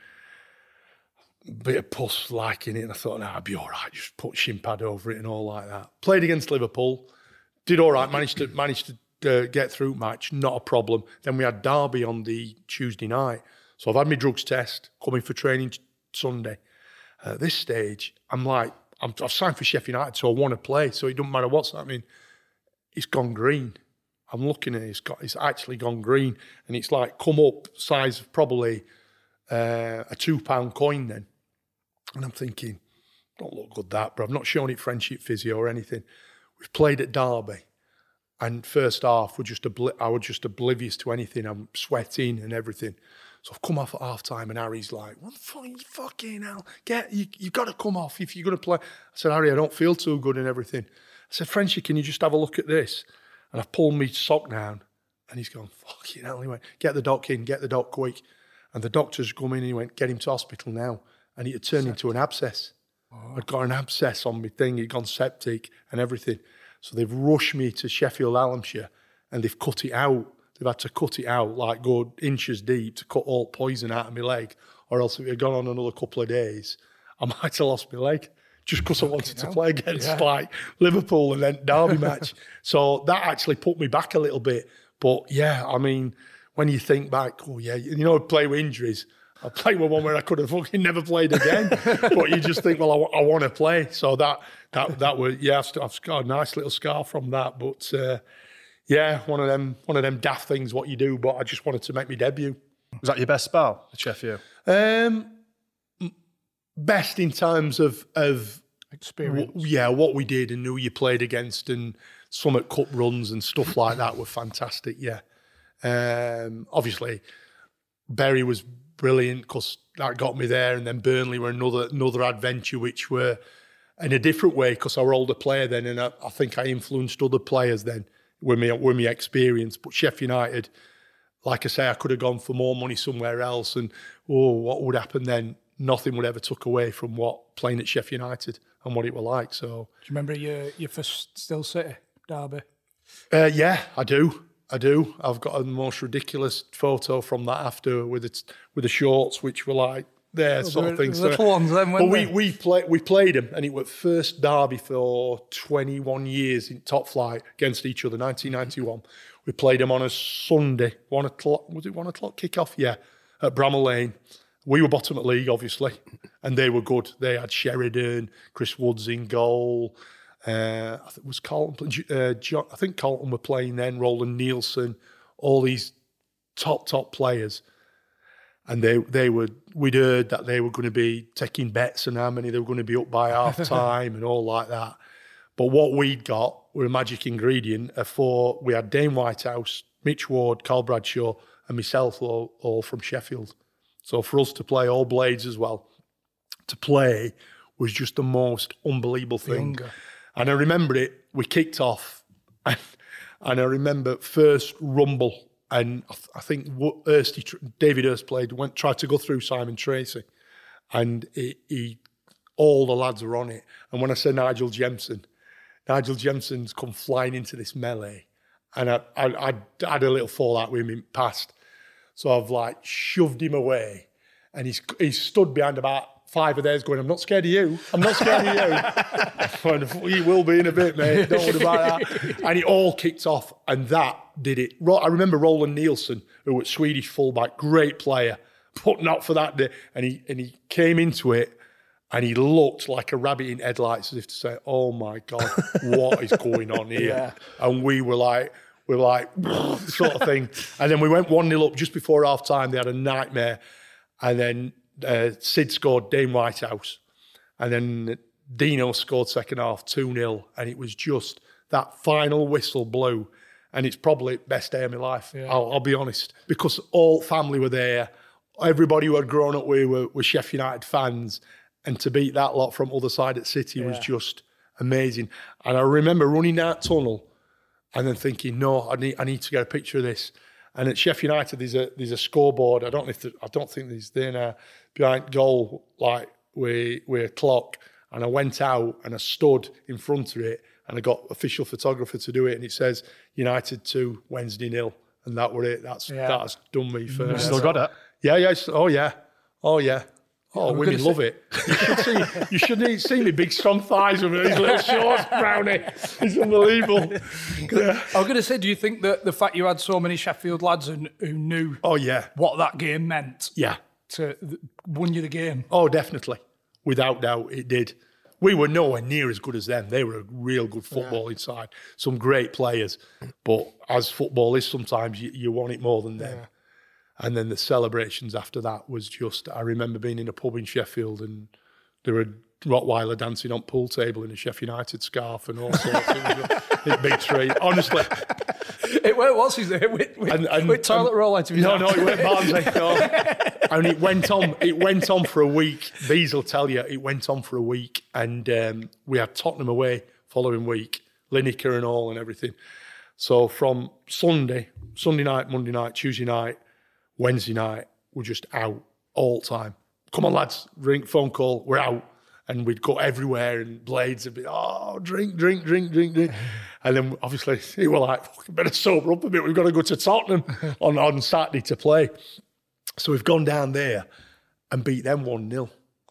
S6: a bit of pus like in it. And I thought, no, I'd be all right. Just put shin pad over it and all like that. Played against Liverpool. Did all right. Managed to managed to uh, get through match. Not a problem. Then we had Derby on the Tuesday night. So I've had my drugs test. Coming for training t- Sunday. Uh, at this stage, I'm like, I'm, I've signed for Sheffield United, so I want to play. So it doesn't matter what's happening. It's gone green. I'm looking at it. It's got. It's actually gone green, and it's like come up size of probably uh, a two pound coin. Then, and I'm thinking, don't look good that, but I've not shown it friendship physio or anything. We've played at Derby, and first half we're just obli- I was just oblivious to anything. I'm sweating and everything. So I've come off at half time, and Harry's like, "What the fuck? You fucking hell! Get you! You got to come off if you're going to play." I said, "Harry, I don't feel too good and everything." I said, "Frenchie, can you just have a look at this?" And I pulled my sock down, and he's gone, "Fucking hell!" He went, "Get the doc in, get the doc quick." And the doctor's come in, and he went, "Get him to hospital now." And it had turned into an abscess. Oh. I'd got an abscess on my thing. It'd gone septic and everything. So they've rushed me to Sheffield, Hallamshire, and they've cut it out. They've had to cut it out, like go inches deep to cut all poison out of my leg, or else if it had gone on another couple of days, I might have lost my leg just because I wanted to play against yeah. like Liverpool and then Derby match. So that actually put me back a little bit. But yeah, I mean, when you think back, oh yeah, you know, play with injuries. I played with one where I could have fucking never played again. But you just think, well, I, w- I want to play. So that that that was yeah, I've, I've got a nice little scar from that. But uh, yeah, one of them one of them daft things what you do. But I just wanted to make my debut.
S4: Was that your best spell at Sheffield?
S6: Um, best in terms of of
S3: Experience.
S6: w- yeah, what we did and who you played against and some at cup runs and stuff like that were fantastic. Yeah, um, obviously Bury was brilliant because that got me there, and then Burnley were another another adventure, which were in a different way because I was an older player then, and I, I think I influenced other players then with me with my experience. But Sheffield United, like I say, I could have gone for more money somewhere else, and oh, what would happen then? Nothing would ever took away from what playing at Sheffield United and what it were like. So,
S3: do you remember your your first Still City derby?
S6: Uh, yeah, I do. I do. I've got a most ridiculous photo from that after with it with the shorts, which were like there
S3: Oh,
S6: sort
S3: they
S6: of
S3: were
S6: things.
S3: little ones then,
S6: But
S3: weren't
S6: we
S3: they?
S6: we played we played them, and it was first derby for twenty-one years in top flight against each other. nineteen ninety-one. We played them on a Sunday, one o'clock. Was it one o'clock kickoff? Yeah, at Bramall Lane. We were bottom of the league, obviously, and they were good. They had Sheridan, Chris Woods in goal. Uh, I think it was Carlton. Uh, John, I think Carlton were playing then. Roland Nielsen, all these top top players, and they they were. We'd heard that they were going to be taking bets on how many they were going to be up by half time and all like that. But what we'd got were a magic ingredient. For we had Dane Whitehouse, Mitch Ward, Carl Bradshaw, and myself all, all from Sheffield. So for us to play all Blades as well, to play was just the most unbelievable thing.
S3: Younger.
S6: And I remember it, we kicked off, and, and I remember first rumble, and I, th- I think what Hurst, he tr- David Hurst played, went tried to go through Simon Tracy, and he, he all the lads were on it. And when I said Nigel Jemson, Nigel Jemson's come flying into this melee, and I, I, I had a little fallout with him in past. So I've like shoved him away, and he's he's stood behind about five of theirs going, I'm not scared of you. I'm not scared of you. He will be in a bit, mate. Don't worry about that. And it all kicked off, and that did it. I remember Roland Nielsen, who was Swedish fullback, great player, but not for that day. And he and he came into it, and he looked like a rabbit in headlights, as if to say, oh my God, what is going on here? Yeah. And we were like, we were like, sort of thing. And then we went one nil up just before half time. They had a nightmare. And then uh, Sid scored Dane Whitehouse. And then Dino scored second half, two nil. And it was just that final whistle blew. And it's probably the best day of my life, yeah. I'll, I'll be honest. Because all family were there. Everybody who had grown up with were, were Sheffield United fans. And to beat that lot from other side at City yeah. was just amazing. And I remember running that tunnel and then thinking, no, I need I need to get a picture of this. And at Sheffield United, there's a there's a scoreboard. I don't know if the, I don't think there's there now behind goal, like with with a clock. And I went out and I stood in front of it, and I got official photographer to do it. And it says United two, Wednesday nil, and that were it. That's yeah. that's done me for.
S3: You still got it?
S6: Yeah, yeah. Oh yeah, oh yeah. Oh, I'm women love say- it. You should see, you should see me big strong thighs with these little shorts, Brownie. It's unbelievable. Yeah.
S3: I was going to say, do you think that the fact you had so many Sheffield lads who, who knew
S6: oh, yeah.
S3: what that game meant
S6: yeah.
S3: to win you the game?
S6: Oh, definitely. Without doubt, it did. We were nowhere near as good as them. They were a real good football yeah. side. Some great players. But as football is sometimes, you, you want it more than them. Yeah. And then the celebrations after that was just, I remember being in a pub in Sheffield and there were Rottweiler dancing on pool table in a Sheffield United scarf and all sorts. It was a, a big treat, honestly.
S3: It went, what's his name? With, with, and, and, with toilet and, roll into his
S6: No, no, it went Barnsley. No. And it went on, it went on for a week. Bees will tell you, it went on for a week. And um, we had Tottenham away following week, Lineker and all and everything. So from Sunday, Sunday night, Monday night, Tuesday night, Wednesday night, we're just out all the time. Come on, lads, drink, phone call, we're out. And we'd go everywhere and Blades would be, oh, drink, drink, drink, drink, drink. And then obviously, we were like, better sober up a bit. We've got to go to Tottenham on, on Saturday to play. So we've gone down there and beat them one nil.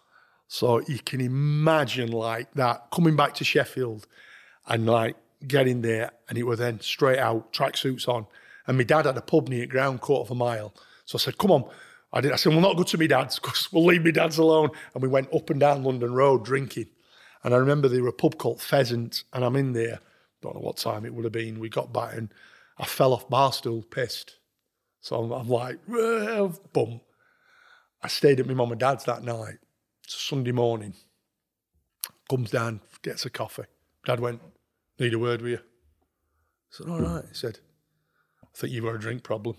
S6: So you can imagine like that, coming back to Sheffield and like getting there, and it was then straight out, tracksuits on. And my dad had a pub near ground, quarter of a mile. So I said, come on. I did. I said, we'll not go to my dad's because we'll leave my dad's alone. And we went up and down London Road drinking. And I remember there was a pub called Pheasant, and I'm in there. Don't know what time it would have been. We got back and I fell off bar stool, pissed. So I'm, I'm like, bum. I stayed at my mum and dad's that night. It's a Sunday morning. Comes down, gets a coffee. Dad went, need a word with you. I said, all right. He said, I think you've got a drink problem.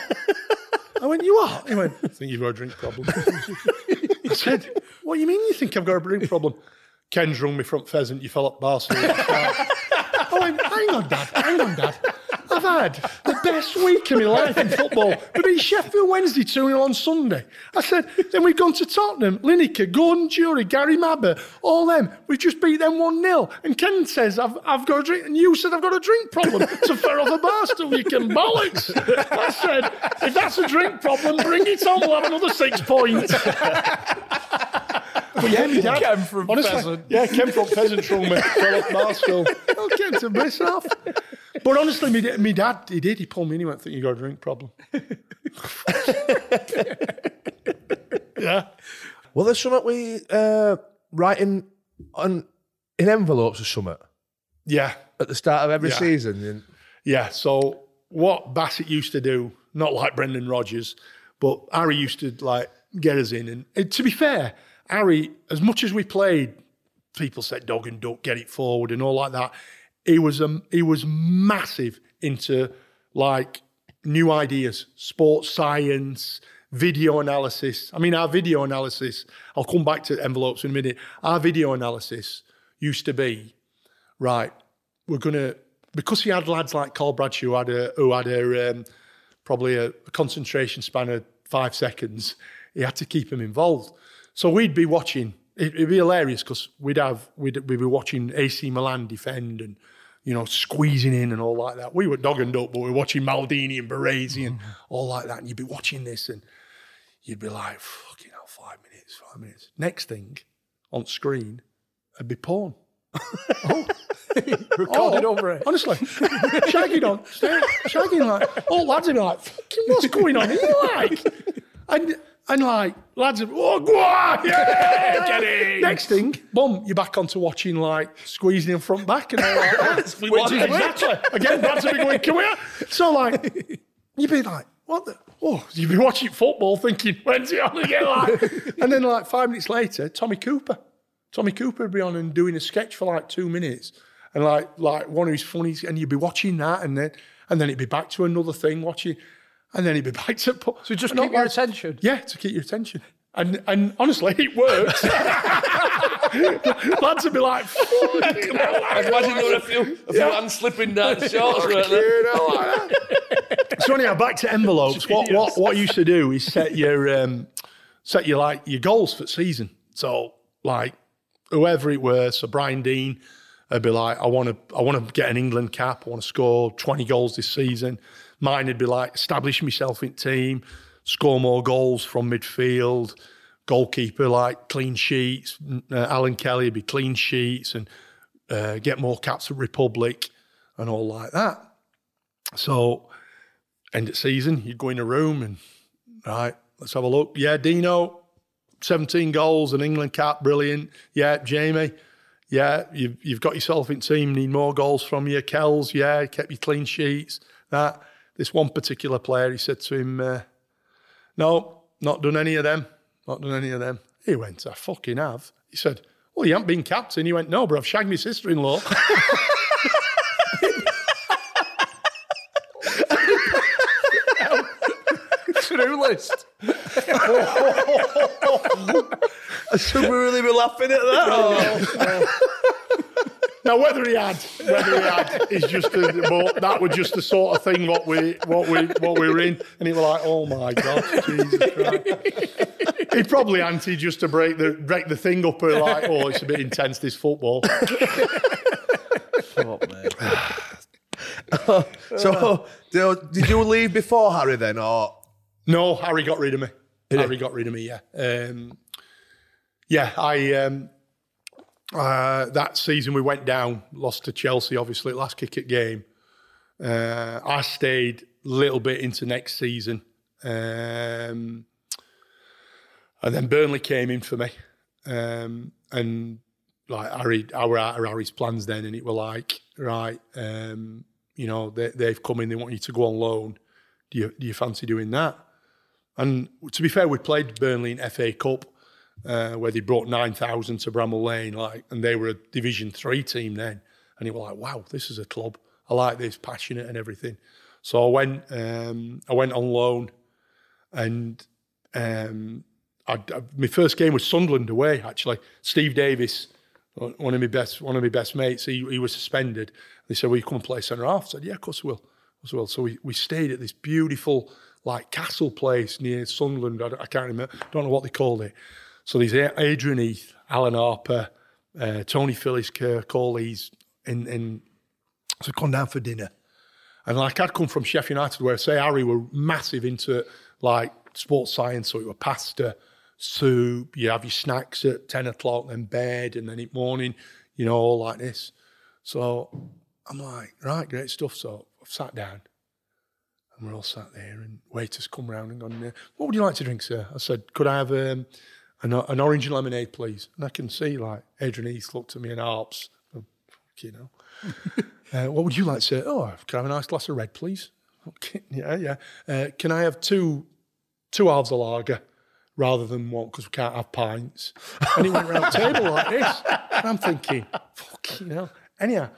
S6: I went, you what? He went, I think you've got a drink problem. I said, what do you mean you think I've got a drink problem? Ken's rung me from Pheasant, you fell up Barcelona. I went, hang on, Dad, hang on, Dad. I've had the best week of my life in football. We beat Sheffield Wednesday two nil on Sunday. I said, then we've gone to Tottenham, Lineker, Gordon Jury, Gary Mabber, all them. We've just beat them one nil. And Ken says, I've, I've got a drink. And you said, I've got a drink problem. To fair off a bar stool, you can bollocks. I said, if that's a drink problem, bring it on. We'll have another six points. But yeah, my dad,
S3: Ken from
S6: honestly,
S3: Pheasant.
S6: Yeah, Ken from Pheasant from me. Philip Barstool. Oh, Ken's a bliss off. But honestly, my, my dad, he did. He pulled me in. He went, think you got a drink problem. Yeah.
S7: Well, there's something we uh, writing on in envelopes or something.
S6: Yeah.
S7: At the start of every
S6: yeah.
S7: season. And...
S6: Yeah. So what Bassett used to do, not like Brendan Rodgers, but Harry used to like get us in. And, and to be fair, Harry, as much as we played, people said dog and duck, get it forward and all like that. He was um, he was massive into like new ideas, sports science, video analysis. I mean, our video analysis, I'll come back to envelopes in a minute. Our video analysis used to be, right, we're going to, because he had lads like Carl Bradshaw who had a, who had a um, probably a, a concentration span of five seconds, he had to keep him involved. So we'd be watching, it, it'd be hilarious because we'd have, we'd, we'd be watching A C Milan defend and, you know, squeezing in and all like that. We were dog and duck, but we were watching Maldini and Baresi and all like that. And you'd be watching this and you'd be like, fucking hell, forty-five minutes. Next thing on screen would be porn. oh.
S3: Recorded
S6: oh,
S3: over it.
S6: Honestly. Shagging on. Shagging like, all lads would be like, fucking what's going on here, like? And, and like, lads would, oh, go on, yeah, get in. Next thing, boom, you're back onto watching like squeezing in front back and all like that. Which is exactly. Again, lads would be going, come here. So like, you'd be like, what the? Oh, you'd be watching football thinking, when's it on again? Like? And then like five minutes later, Tommy Cooper. Tommy Cooper would be on and doing a sketch for like two minutes. And like like one of his funnies, and you'd be watching that, and then and then it'd be back to another thing watching, and then it'd be back to...
S3: So just keep your attention?
S6: Yeah, to keep your attention. And and honestly, it works. Lads would be like, fucking hell.
S5: I imagine there were a few, a few
S6: Yeah.
S5: hands slipping down the shorts, weren't there?
S6: So anyhow, back to envelopes. What what what you used to do is set your um, set your like your goals for the season. So like whoever it was, so Brian Dean, I'd be like, I want to I want to get an England cap. I want to score twenty goals this season. Mine would be like establish myself in team, score more goals from midfield, goalkeeper like clean sheets. Uh, Alan Kelly would be clean sheets and uh, get more caps at Republic and all like that. So end of season, you'd go in a room and right, let's have a look. Yeah, Dino, seventeen goals, an England cap, brilliant. Yeah, Jamie. Yeah, you've, you've got yourself in team, need more goals from you. Kells, yeah, kept your clean sheets. That. This one particular player, he said to him, uh, no, not done any of them. Not done any of them. He went, I fucking have. He said, well, you haven't been captain. He went, no, but I've shagged my sister-in-law.
S3: To-do list.
S7: Should we really be laughing at that?
S6: Oh. Now, whether he had, whether he had, is just a, but that was just the sort of thing what we, what we, what we were in, and he was like, "Oh my God, Jesus Christ!" He'd probably anti just to break the break the thing up, or like, "Oh, it's a bit intense this football."
S7: Fuck, mate. So, did you leave before Harry then, or
S6: No, Harry got rid of me. Harry got rid of me. Yeah, um, yeah. I um, uh, that season we went down, lost to Chelsea, obviously last kick at game. Uh, I stayed a little bit into next season, um, and then Burnley came in for me, um, and like Harry, our Harry's plans then, and it were like, right, um, you know, they, they've come in, they want you to go on loan. Do you do you fancy doing that? And to be fair, we played Burnley in F A Cup, uh, where they brought nine thousand to Bramall Lane, like, and they were a Division Three team then. And you were like, wow, this is a club. I like this, passionate and everything. So I went, um, I went on loan, and um, I, I, my first game was Sunderland away. Actually, Steve Davis, one of my best, one of my best mates, he, he was suspended. They said, "Will you come and play centre half?" I said, "Yeah, of course I will." As well. So we, we stayed at this beautiful like castle place near Sunderland. I, I can't remember, don't know what they called it. So there's Adrian Heath, Alan Harper, uh, Tony Phillips, Kirk, all these in, in so come down for dinner. And like I'd come from Sheffield United where say Harry were massive into like sports science, so it were pasta, soup, you have your snacks at ten o'clock, then bed, and then in the morning, you know, all like this. So I'm like, right, great stuff. So I've sat down and we're all sat there and waiters come round and gone, what would you like to drink, sir? I said, could I have um, an, an orange and lemonade, please? And I can see like Adrian Heath looked at me and Harps, oh, you know. uh, what would you like, sir? Oh, can I have a nice glass of red, please? Okay, yeah, yeah. Uh, can I have two two halves of lager rather than one because we can't have pints? And he went round the table like this. And I'm thinking, fuck, you know. Anyhow,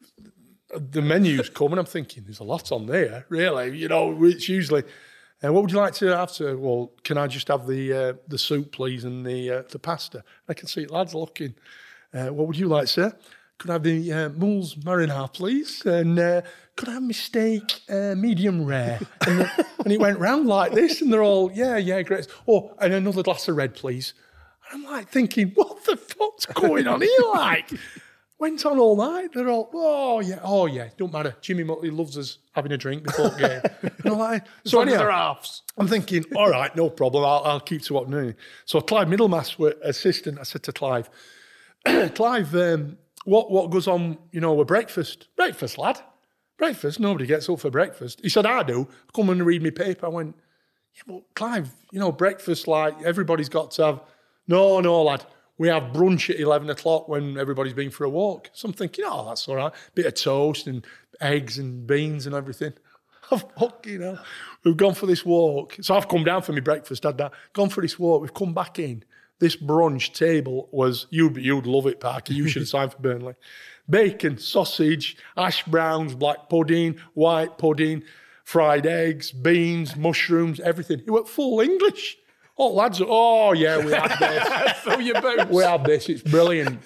S6: the menu's come and I'm thinking, there's a lot on there, really. You know, it's usually, uh, what would you like to have? To, well, can I just have the uh, the soup, please, and the uh, the pasta? I can see lads looking. Uh, what would you like, sir? Could I have the uh, moules marinara, please? And uh, could I have my steak uh, medium rare? And, the, and it went round like this, and they're all, yeah, yeah, great. Oh, and another glass of red, please. And I'm like thinking, what the fuck's going on here, like? Went on all night. They're all, oh yeah, oh yeah, don't matter. Jimmy Muttley loves us having a drink before the game. And I'm like, so
S3: As long as
S6: anyhow,
S3: they're halves.
S6: I'm thinking, all right, no problem. I'll, I'll keep to what I'm doing. So Clive Middlemass, were assistant. I said to Clive, Clive, um, what what goes on, you know, with breakfast? Breakfast, lad. Breakfast. Nobody gets up for breakfast. He said, I do. Come and read me paper. I went, yeah, but Clive, you know, breakfast, like everybody's got to have. No, no, lad. We have brunch at eleven o'clock when everybody's been for a walk. So I'm thinking, oh, that's all right. Bit of toast and eggs and beans and everything. I've fucking hell. We've gone for this walk. So I've come down for my breakfast, had that. Gone for this walk. We've come back in. This brunch table was, you'd, you'd love it, Parky. You should have signed for Burnley. Bacon, sausage, hash browns, black pudding, white pudding, fried eggs, beans, mushrooms, everything. It went full English. Oh, lads, oh, yeah, we had this.
S3: Fill your boots.
S6: We had this, it's brilliant.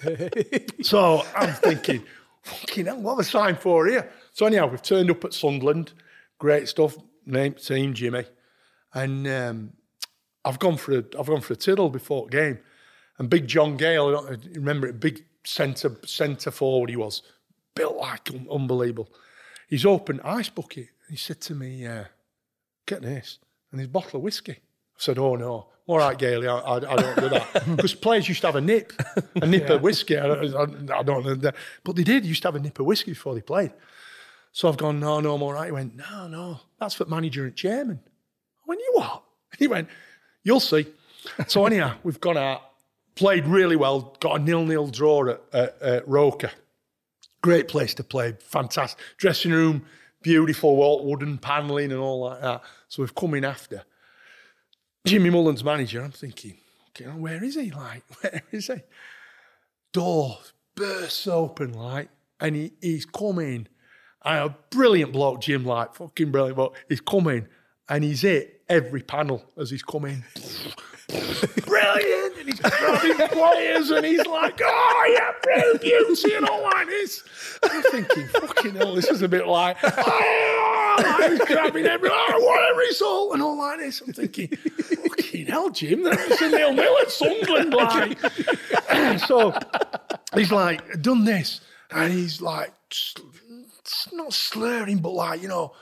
S6: So I'm thinking, fucking hell, what have I signed for here? So anyhow, we've turned up at Sunderland. Great stuff, name, team, Jimmy. And um, I've gone for a, I've gone for a tiddle before the game. And big John Gale, I don't remember it, big centre centre forward he was. Built like un- unbelievable. He's opened ice bucket. He said to me, uh, get this, and his bottle of whiskey. I said, oh no, all right, Gailey, I, I, I don't do that. Because players used to have a nip, a nip yeah. of whiskey. I, I, I don't know that. But they did, used to have a nip of whiskey before they played. So I've gone, no, no, I'm all right. He went, no, no, that's for manager and chairman. I went, you what? He went, you'll see. So anyhow, we've gone out, played really well, got a nil-nil draw at, at, at Roker. Great place to play, fantastic. Dressing room, beautiful wooden panelling and all like that. So we've come in after. Jimmy Mullen's manager, I'm thinking, okay, where is he? Like, where is he? Door bursts open, like, and he, he's coming. And a brilliant bloke, Jim, like, fucking brilliant bloke. He's coming, and he's hit every panel as he's coming. Brilliant! And he's grabbing players, and he's like, oh, yeah, brilliant beauty, and all like this. And I'm thinking, fucking hell, this is a bit like, oh, he's grabbing every, oh, what a result, and all like this. I'm thinking, fucking hell, Jim, that's a nil-nil at Sunderland, like. So he's like, done this, and he's like, not slurring, but like, you know,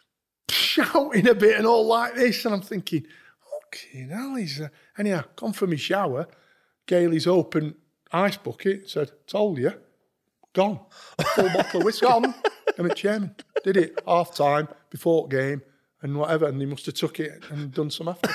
S6: shouting a bit and all like this. And I'm thinking, fucking hell, he's... Uh... Anyhow, gone for my shower. Gailey's open ice bucket, said, told you. Gone. Full bottle of whiskey. Gone. I'm at chairman. Did it half time, before game, and whatever, and he must have took it and done some after.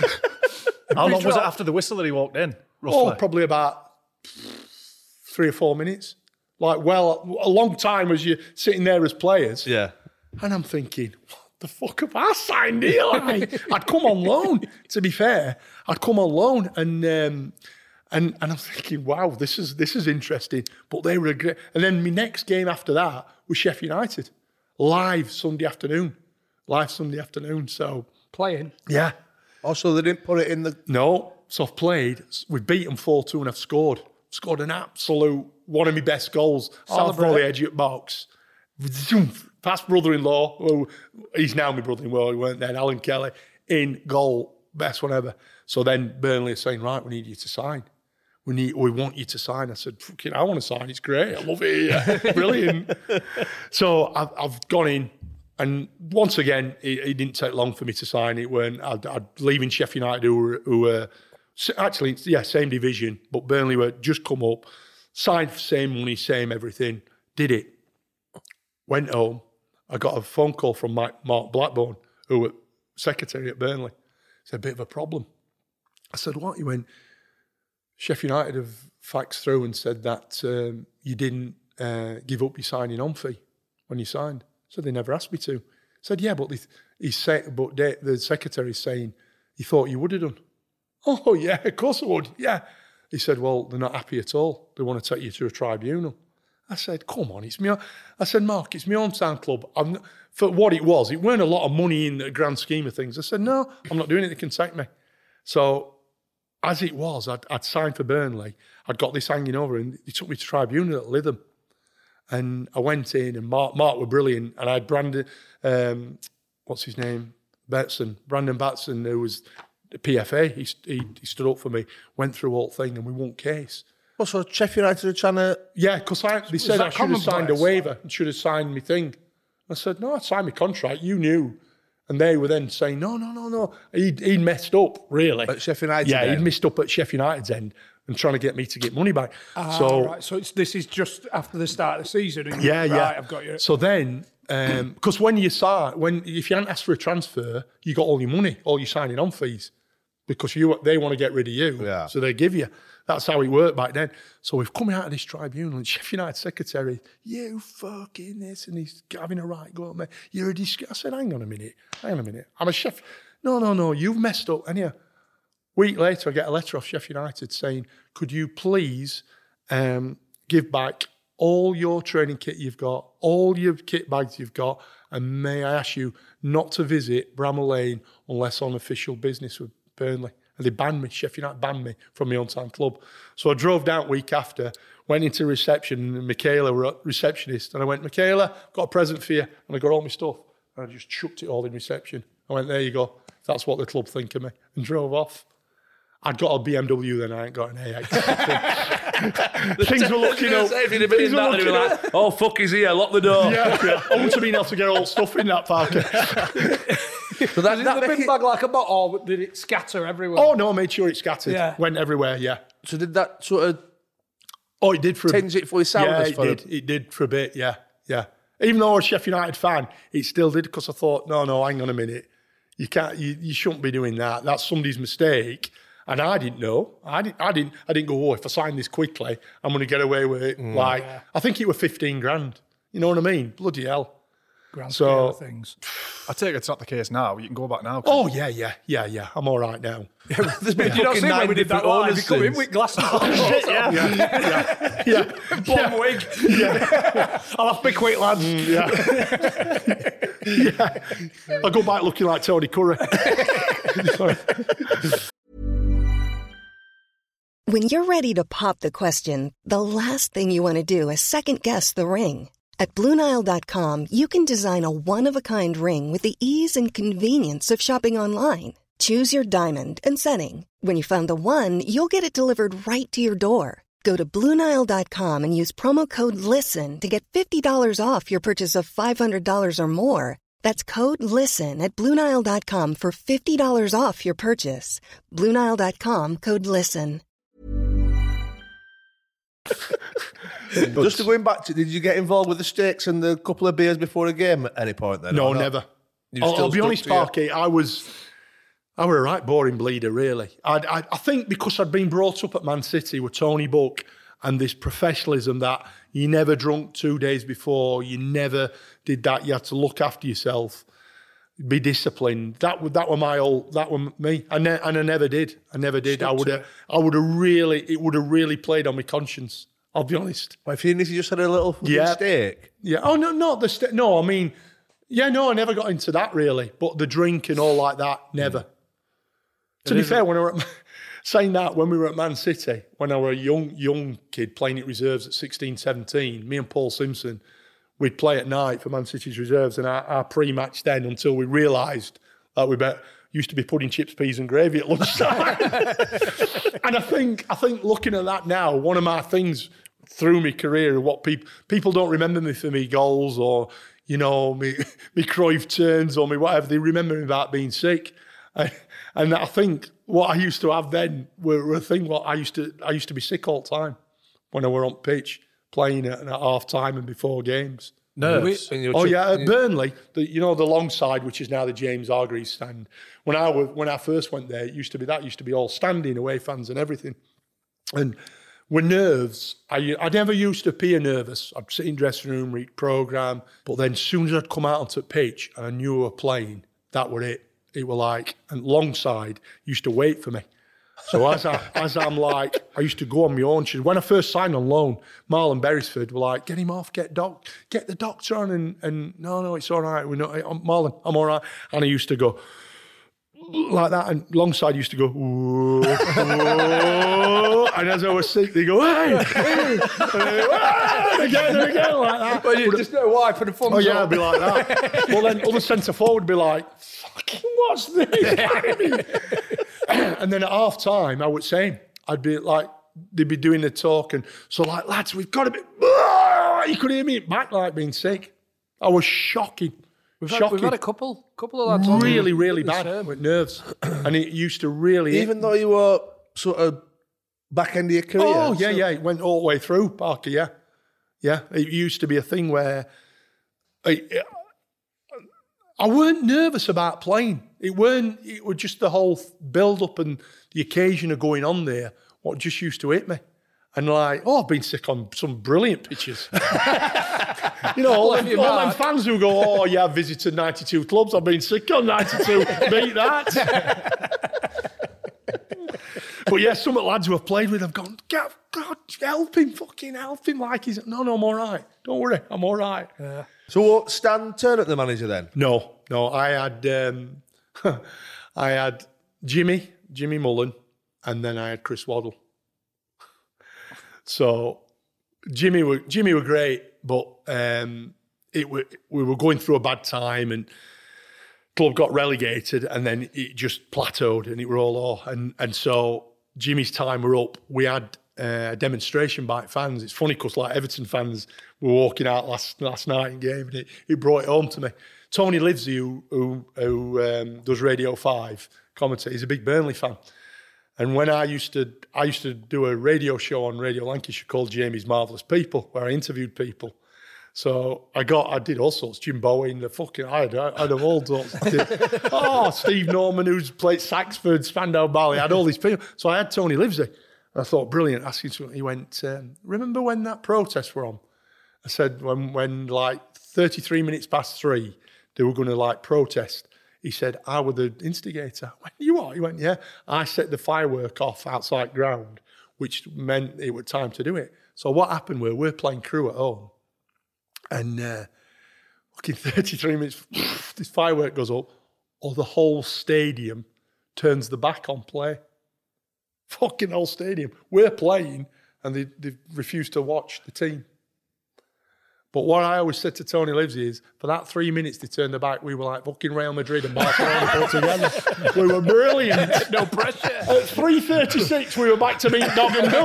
S4: How long was it after the whistle that he walked in, roughly?
S6: Oh, probably about three or four minutes. Like, well, a long time as you're sitting there as players.
S7: Yeah.
S6: And I'm thinking, what the fuck have I signed here? Like, I'd come on loan, to be fair. I'd come on loan and um, and and I'm thinking, wow, this is this is interesting. But they were a great... And then my next game after that was Sheffield United. Live Sunday afternoon. Live Sunday afternoon, so...
S3: Playing?
S6: Yeah.
S7: Also, they didn't put it in the...
S6: No. So I've played. We've beaten four two and I've scored. Scored an absolute... One of my best goals. Half volley edge at box. Past brother-in-law, who he's now my brother-in-law, he weren't then, Alan Kelly, in goal, best one ever. So then Burnley are saying, right, we need you to sign. We need, we want you to sign. I said, fucking, I want to sign. It's great. I love it here. Brilliant. So I've, I've gone in, and once again, it, it didn't take long for me to sign. It when I'd, I'd leaving Sheffield United, who were, who were actually, yeah, same division, but Burnley were just come up, signed for same money, same everything, did it. Went home. I got a phone call from Mike, Mark Blackburn, who was secretary at Burnley. It's a bit of a problem. I said, what? He went, Sheffield United have faxed through and said that um, you didn't uh, give up your signing on fee when you signed. So they never asked me to. I said, yeah, but, he said, but they, the secretary's saying he thought you would have done. Oh, yeah, of course I would, yeah. He said, well, they're not happy at all. They want to take you to a tribunal. I said, come on, it's me. I said, Mark, it's my hometown club. I'm, for what it was, it weren't a lot of money in the grand scheme of things. I said, no, I'm not doing it. They can take me. So as it was, I'd, I'd signed for Burnley. I'd got this hanging over, and he took me to tribunal at Lytham. And I went in, and Mark, Mark were brilliant. And I had Brandon, um, what's his name? Batson, Brandon Batson, who was the P F A. He, he, he stood up for me, went through the whole thing, and we won case.
S7: Well, so Sheffield United are trying to...
S6: Yeah, because they said I should have signed a waiver and should have signed my thing. I said, no, I signed my contract. You knew. And they were then saying, no, no, no, no. He'd, he'd messed up, really.
S7: At Sheffield United
S6: Yeah,
S7: end?
S6: he'd messed up at Sheffield United's end and trying to get me to get money back.
S3: Ah,
S6: so,
S3: right. So it's, this is just after the start of the season. And
S6: yeah,
S3: right,
S6: yeah.
S3: I've got you.
S6: So then, because when you sign, when if you hadn't asked for a transfer, you got all your money, all your signing on fees, because you they want to get rid of you.
S7: Yeah.
S6: So they give you. That's how it worked back then. So we've come out of this tribunal, and Sheffield United secretary, you fucking this, and he's having a right go at me. You're a disgrace. I said, hang on a minute, hang on a minute. I'm a chef. No, no, no, you've messed up. And yeah, week later, I get a letter off Sheffield United saying, could you please um, give back all your training kit you've got, all your kit bags you've got, and may I ask you not to visit Bramall Lane unless on official business with Burnley. And they banned me, Sheffield United banned me from my own time club. So I drove down week after, went into reception, and Michaela were a receptionist, and I went, Michaela, got a present for you, and I got all my stuff. And I just chucked it all in reception. I went, there you go, that's what the club think of me, and drove off. I'd got a B M W then, I ain't got an A X. Things were looking up.
S5: If he'd been in that, they'd be like, oh, fuck, he's here, lock the door.
S6: Yeah, yeah. I wouldn't have been able to get all stuff in that park.
S5: So that,
S3: Did
S5: that
S3: the
S5: make
S3: bin
S5: it-
S3: bag like a bottle, or did it scatter everywhere?
S6: Oh, no, I made sure it scattered.
S3: Yeah.
S6: Went everywhere, yeah.
S5: So did that sort of
S6: Oh, it did for a
S5: tinge it for your soundness?
S6: Yeah, it
S5: for
S6: did. It did for a bit, yeah, yeah. Even though I was a Sheffield United fan, it still did, because I thought, no, no, hang on a minute. You can't, you, you shouldn't be doing that. That's somebody's mistake. And I didn't know. I didn't, I didn't, I didn't go, oh, if I sign this quickly, I'm going to get away with it.
S5: Mm.
S6: Like, I think it was fifteen grand. You know what I mean? Bloody hell.
S3: Grand
S6: So-
S3: scale of things.
S4: I take it's not the case now. You can go back now.
S6: Oh, yeah, yeah, yeah, yeah. I'm all right now.
S5: There's been
S3: Did you not
S5: fucking
S3: see when
S5: nine
S3: we did that
S5: different
S3: live?
S5: owners
S3: You come in
S5: since.
S3: with glasses
S6: Oh,
S3: on.
S6: yeah, yeah, yeah.
S3: Blonde wig. I'll have to be quick, lads.
S6: yeah. I go back looking like Tony Curry. Sorry.
S8: When you're ready to pop the question, the last thing you want to do is second-guess the ring. At Blue Nile dot com, you can design a one-of-a-kind ring with the ease and convenience of shopping online. Choose your diamond and setting. When you find the one, you'll get it delivered right to your door. Go to Blue Nile dot com and use promo code LISTEN to get fifty dollars off your purchase of five hundred dollars or more. That's code LISTEN at Blue Nile dot com for fifty dollars off your purchase. Blue Nile dot com, code LISTEN.
S7: Just to going back to, did you get involved with the stakes and the couple of beers before a game at any point then?
S6: No,
S7: or not?
S6: never.
S7: You
S6: I'll,
S7: still
S6: I'll be
S7: stuck
S6: honest,
S7: to your-
S6: Parky, I was, I were a right boring bleeder, really. I, I, I think because I'd been brought up at Man City with Tony Buck and this professionalism that you never drunk two days before, you never did that. You had to look after yourself, be disciplined. That would that were my old, that were me, and ne- and I never did. I never did. I would have, I would have really, it would have really played on my conscience. I'll be honest.
S7: Well, if you if you just had a little fucking
S6: Yeah.
S7: steak.
S6: Yeah. Oh no, not the st- no. I mean, yeah, no. I never got into that really, but the drink and all like that, never. To be fair, when I were at, saying that, when we were at Man City, when I were a young young kid playing at reserves at sixteen, seventeen, me and Paul Simpson, we'd play at night for Man City's reserves, and our, our pre-match then until we realised that we bet used to be pudding, chips, peas, and gravy at lunchtime. And I think I think looking at that now, one of my things through my career, what people people don't remember me for me goals or you know me me Cruyff turns or me whatever. They remember me about being sick, and, and I think what I used to have then were, were a thing. What I used to I used to be sick all the time when I were on pitch playing at, at half time and before games.
S5: Nerves. And you're
S6: Oh
S5: tri-
S6: yeah, at Burnley, the, you know the long side, which is now the James Hargreaves stand. When I was, when I first went there, it used to be that used to be all standing away fans and everything. And with nerves, I I never used to appear nervous. I'd sit in dressing room, read programme, but then as soon as I'd come out onto the pitch and I knew I were playing, that were it. It were like, and long side used to wait for me. So as I as I'm like, I used to go on my own. When I first signed on loan, Marlon Beresford were like, get him off, get doc, get the doctor on, and and no, no, it's all right. We're not, I'm, Marlon, I'm all right. And I used to go like that, and Longside used to go, whoa, whoa. And as I was sick, they go, hey, hey, and again and again like that.
S3: Well, you just know why for the fun.
S6: Oh yeah, I'd be like that. Well, then other centre forward would be like, fucking what's this? And then at half time, I would say, I'd be like, they'd be doing the talk, and so like, lads, we've got to be. You could hear me back like being sick. I was shocking.
S3: We've
S6: shocking.
S3: had, we've had a couple, couple of lads on
S6: really,
S3: the-
S6: really
S3: the
S6: bad
S3: same.
S6: with nerves, and it used to really.
S7: Even though you were sort of back end of your career.
S6: Oh yeah,
S7: so-
S6: yeah, it went all the way through, Parker. Yeah, yeah. It used to be a thing where I, I weren't nervous about playing. It weren't. It was just the whole build up and the occasion of going on there. What just used to hit me, and like, oh, I've been sick on some brilliant pitches. You know, all, them, all them fans who go, oh yeah, I've visited ninety-two clubs. I've been sick on ninety-two. Beat that. But yeah, some of the lads who I've played with have gone, God, God, help him, fucking help him. Like he's, no, no, I'm all right. Don't worry, I'm all right. Yeah.
S7: So what, Stan Turner, the manager then?
S6: No, no, I had, um, I had Jimmy, Jimmy Mullen, and then I had Chris Waddle. So Jimmy were Jimmy were great, but um, it were, we were going through a bad time, and club got relegated, and then it just plateaued, and it were all off. And and so Jimmy's time were up. We had uh, a demonstration by fans. It's funny because like Everton fans were walking out last last night in game, and it, it brought it home to me. Tony Livesey, who who, who um, does Radio Five commentate, he's a big Burnley fan. And when I used to, I used to do a radio show on Radio Lancashire called Jamie's Marvellous People, where I interviewed people. So I got, I did all sorts. Jim Bowen, the fucking, I had, I had all sorts. I did, oh, Steve Norman, who's played Saxford, Spandau Ballet. I had all these people. So I had Tony Livesey. And I thought, brilliant. Asking something. He went, um, remember when that protest were on? I said, when, when like thirty-three minutes past three, they were going to like protest. He said, I were the instigator. I went, you are? He went, yeah. I set the firework off outside ground, which meant it was time to do it. So what happened was we're playing Crewe at home, and uh, fucking thirty-three minutes, this firework goes up, or the whole stadium turns the back on play. Fucking whole stadium. We're playing, and they, they refuse to watch the team. But what I always said to Tony Livesey is, for that three minutes they turned the back, we were like fucking Real Madrid and Barcelona put together. We were brilliant.
S3: No pressure.
S6: At three thirty-six, we were back to meet Dog and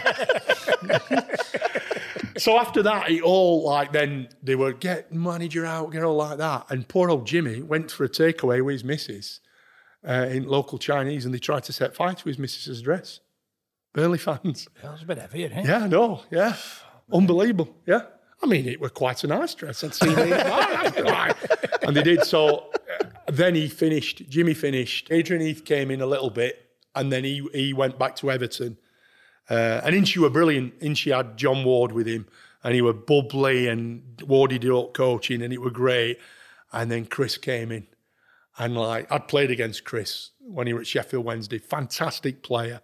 S6: Duck. So after that, it all like, then they would get manager out, get all like that. And poor old Jimmy went for a takeaway with his missus uh, in local Chinese, and they tried to set fire to his missus's dress. Burnley fans.
S3: That was a bit heavy, isn't it?
S6: Yeah, no, yeah. Unbelievable, yeah. I mean, it was quite a nice dress. I'd seen it. And they did. So uh, then he finished, Jimmy finished. Adrian Heath came in a little bit, and then he he went back to Everton. Uh, and Inchie were brilliant. Inchie had John Ward with him, and he were bubbly, and Wardy did all coaching, and it were great. And then Chris came in. And like, I'd played against Chris when he was at Sheffield Wednesday. Fantastic player.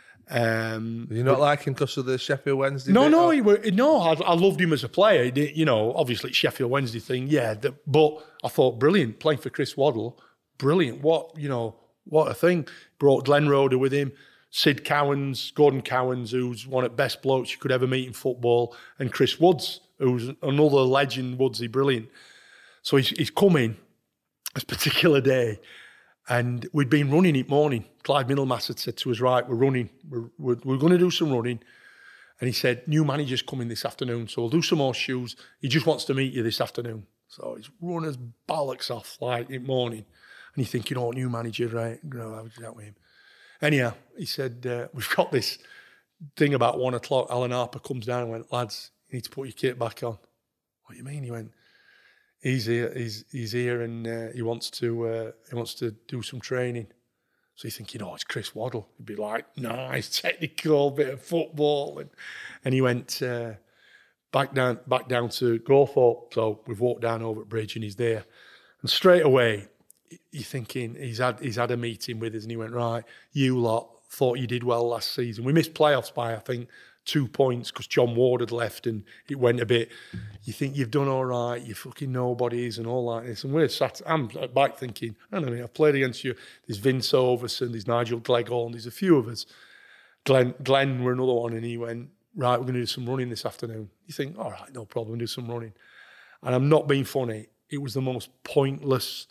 S6: Um,
S7: Did you not like him because of the Sheffield Wednesday?
S6: No,
S7: bit,
S6: no,
S7: or-
S6: he were, no. I, I loved him as a player. He did, you know, obviously Sheffield Wednesday thing, yeah. The, but I thought brilliant playing for Chris Waddle, brilliant. What you know, what a thing. Brought Glenn Roeder with him, Sid Cowans, Gordon Cowans, who's one of the best blokes you could ever meet in football, and Chris Woods, who's another legend. Woodsy, brilliant. So he's he's come in this particular day. And we'd been running it morning. Clive Middlemass had said to us, right, we're running. We're, we're, we're going to do some running. And he said, new manager's coming this afternoon, so we'll do some more shoes. He just wants to meet you this afternoon. So he's run his bollocks off like in morning. And you think, you know, new manager, right? You know, I was that with him. Anyhow, he said, uh, we've got this thing about one o'clock. Alan Harper comes down and went, lads, you need to put your kit back on. What do you mean? He went, He's here. He's he's here, and uh, he wants to uh, he wants to do some training. So you think, you know, it's Chris Waddle. He'd be like, nice, technical bit of football, and and he went uh, back down back down to Gawthorpe. So we've walked down over at Bridge, and he's there. And straight away, you're thinking he's had he's had a meeting with us, and he went, right, you lot thought you did well last season. We missed playoffs by I think two points because John Ward had left and it went a bit, you think you've done all right, you fucking nobodies and all like this. And we're sat, I'm back thinking, I don't know, I've played against you. There's Vince Overson, there's Nigel Gleghorn, there's a few of us. Glenn, Glenn were another one, and he went, right, we're going to do some running this afternoon. You think, all right, no problem, do some running. And I'm not being funny, it was the most pointless,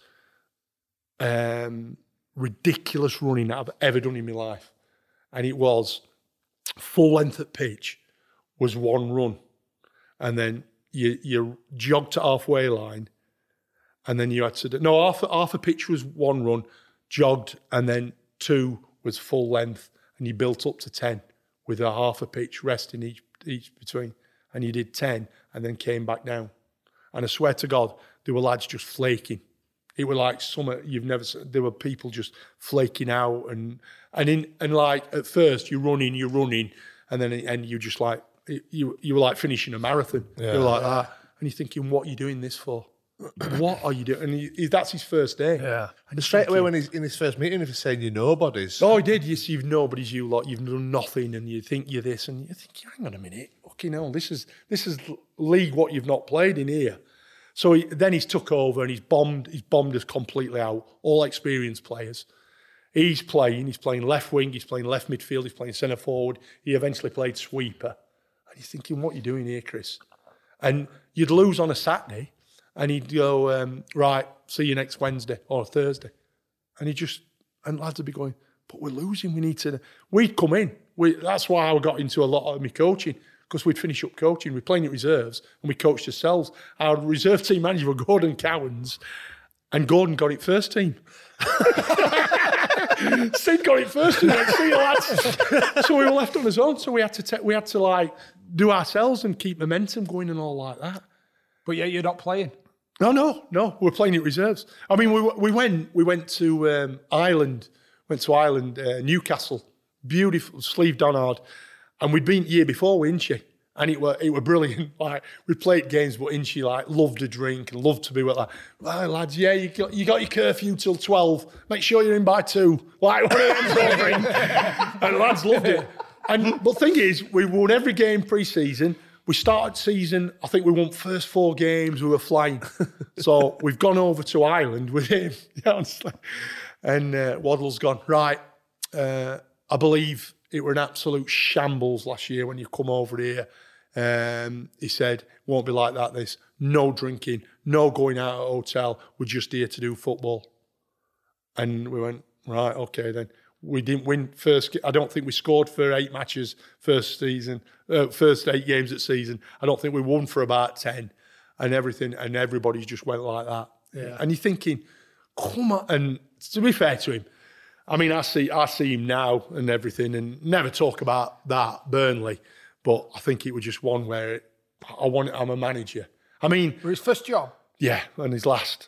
S6: um, ridiculous running that I've ever done in my life. And it was, full length at pitch was one run. And then you you jogged to halfway line, and then you had to do, no, half, half a pitch was one run, jogged, and then two was full length, and you built up to ten with a half a pitch rest in each, each between. And you did ten and then came back down. And I swear to God, there were lads just flaking. It were like summer you've never seen. There were people just flaking out. And and in and like at first you're running, you're running, and then and you just like, you you were like finishing a marathon.
S5: Yeah.
S6: You're like that. And you're thinking, what are you doing this for? What are you doing? And he, that's his first day.
S3: Yeah.
S6: And
S7: Straight away when he's in his first meeting, if he's saying you're nobodies.
S6: Oh, he did. You see, you've nobody's you lot. You've done nothing, and you think you're this, and you think, hang on a minute, fucking hell, this is this is league what you've not played in here. So he, then he's took over and he's bombed. He's bombed us completely out. All experienced players. He's playing. He's playing left wing. He's playing left midfield. He's playing centre forward. He eventually played sweeper. And you're thinking, what are you doing here, Chris? And you'd lose on a Saturday. And he'd go, um, right, see you next Wednesday or Thursday. And he just, and lads would be going, but we're losing, we need to. We'd come in. We, that's why I got into a lot of my coaching, because we'd finish up coaching. We're playing at reserves and we coached ourselves. Our reserve team manager was Gordon Cowans, and Gordon got it first team. Sid got it first team. Like, see you lads. So we were left on his own. So we had to, te- we had to like do ourselves and keep momentum going and all like that.
S3: But yeah, you're not playing.
S6: No, no, no. We're playing at reserves. I mean, we we went we went to um, Ireland, went to Ireland, uh, Newcastle, beautiful, sleeved on hard, and we'd been the year before with Inchy, and it were it were brilliant. Like we played games, but Inchy like loved to drink and loved to be with like, well, lads, yeah, you got you got your curfew till twelve. Make sure you're in by two. Like one of them sort of thing. And lads loved it. And but the thing is, we won every game pre-season. We started season, I think we won first four games, we were flying. So we've gone over to Ireland with him, yeah, honestly. And uh, Waddle's gone, right, uh, I believe it were an absolute shambles last year when you come over here. Um, he said, won't be like that, this. No drinking, no going out at a hotel, we're just here to do football. And we went, right, okay then. We didn't win first. I don't think we scored for eight matches first season, uh, first eight games at season. I don't think we won for about ten, and everything. And everybody just went like that. Yeah. And you're thinking, come on. And to be fair to him, I mean, I see, I see him now and everything, and never talk about that Burnley. But I think it was just one where it, I want. I'm a manager. I mean,
S3: For his first job.
S6: Yeah, and his last.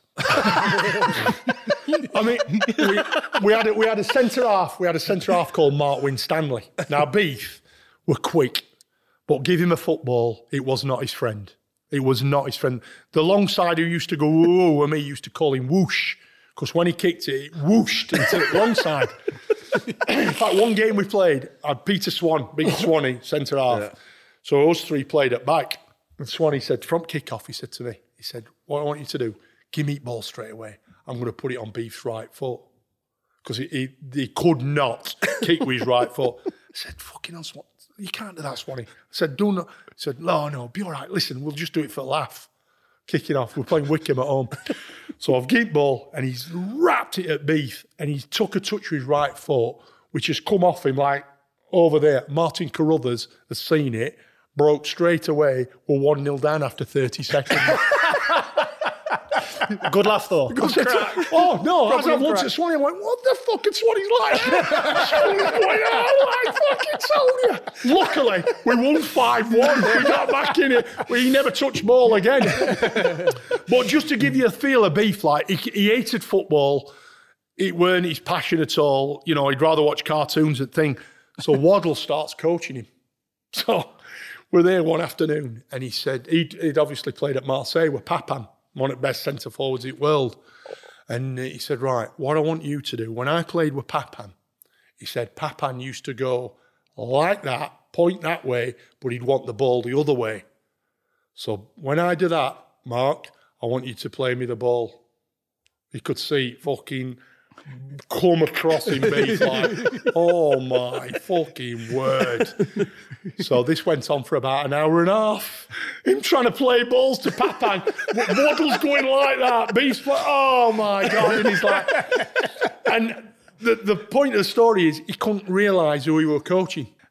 S6: I mean, we, we had a, we had a centre half. We had a centre half called Mark Winstanley. Now, Beef were quick, but give him a football, it was not his friend. It was not his friend. The long side who used to go whoa, and me used to call him whoosh, because when he kicked it, it whooshed into the long side. In fact, one game we played, I had Peter Swan, big Swanee, centre half. Yeah. So us three played at back. And Swanee said, from kick-off, he said to me, he said, what I want you to do, give me the ball straight away. I'm going to put it on Beef's right foot. Because he, he, he could not kick with his right foot. I said, fucking hell, Swan, you can't do that, Swanee. I said, do not. He said, no, no, be all right. Listen, we'll just do it for a laugh. Kicking off. We're playing Wickham at home. So I've given ball, and he's wrapped it at Beef, and he's took a touch with his right foot, which has come off him like over there. Martin Carruthers has seen it, broke straight away. We're one nil down after thirty seconds.
S7: Good laugh, though.
S6: Good crack. Oh, no, as I looked at Swanee, I went, what the fuck is Swanee's like? Swanee's going, oh, I fucking told you. Luckily, we won five one. We got back in it. He never touched ball again. But just to give you a feel of Beef, like, he, he hated football. It weren't his passion at all. You know, he'd rather watch cartoons and thing. So Waddle starts coaching him. So we're there one afternoon, and he said, he'd, he'd obviously played at Marseille with Papin, one of the best centre forwards in the world. And he said, right, what I want you to do, when I played with Papin, he said, Papin used to go like that, point that way, but he'd want the ball the other way. So when I do that, Mark, I want you to play me the ball. He could see fucking come across him, Beef, like, oh my fucking word. So this went on for about an hour and a half. Him trying to play balls to Papin. Waddle's going like that. Beef's like, oh my God. And he's like, and the, the point of the story is he couldn't realise who he were coaching.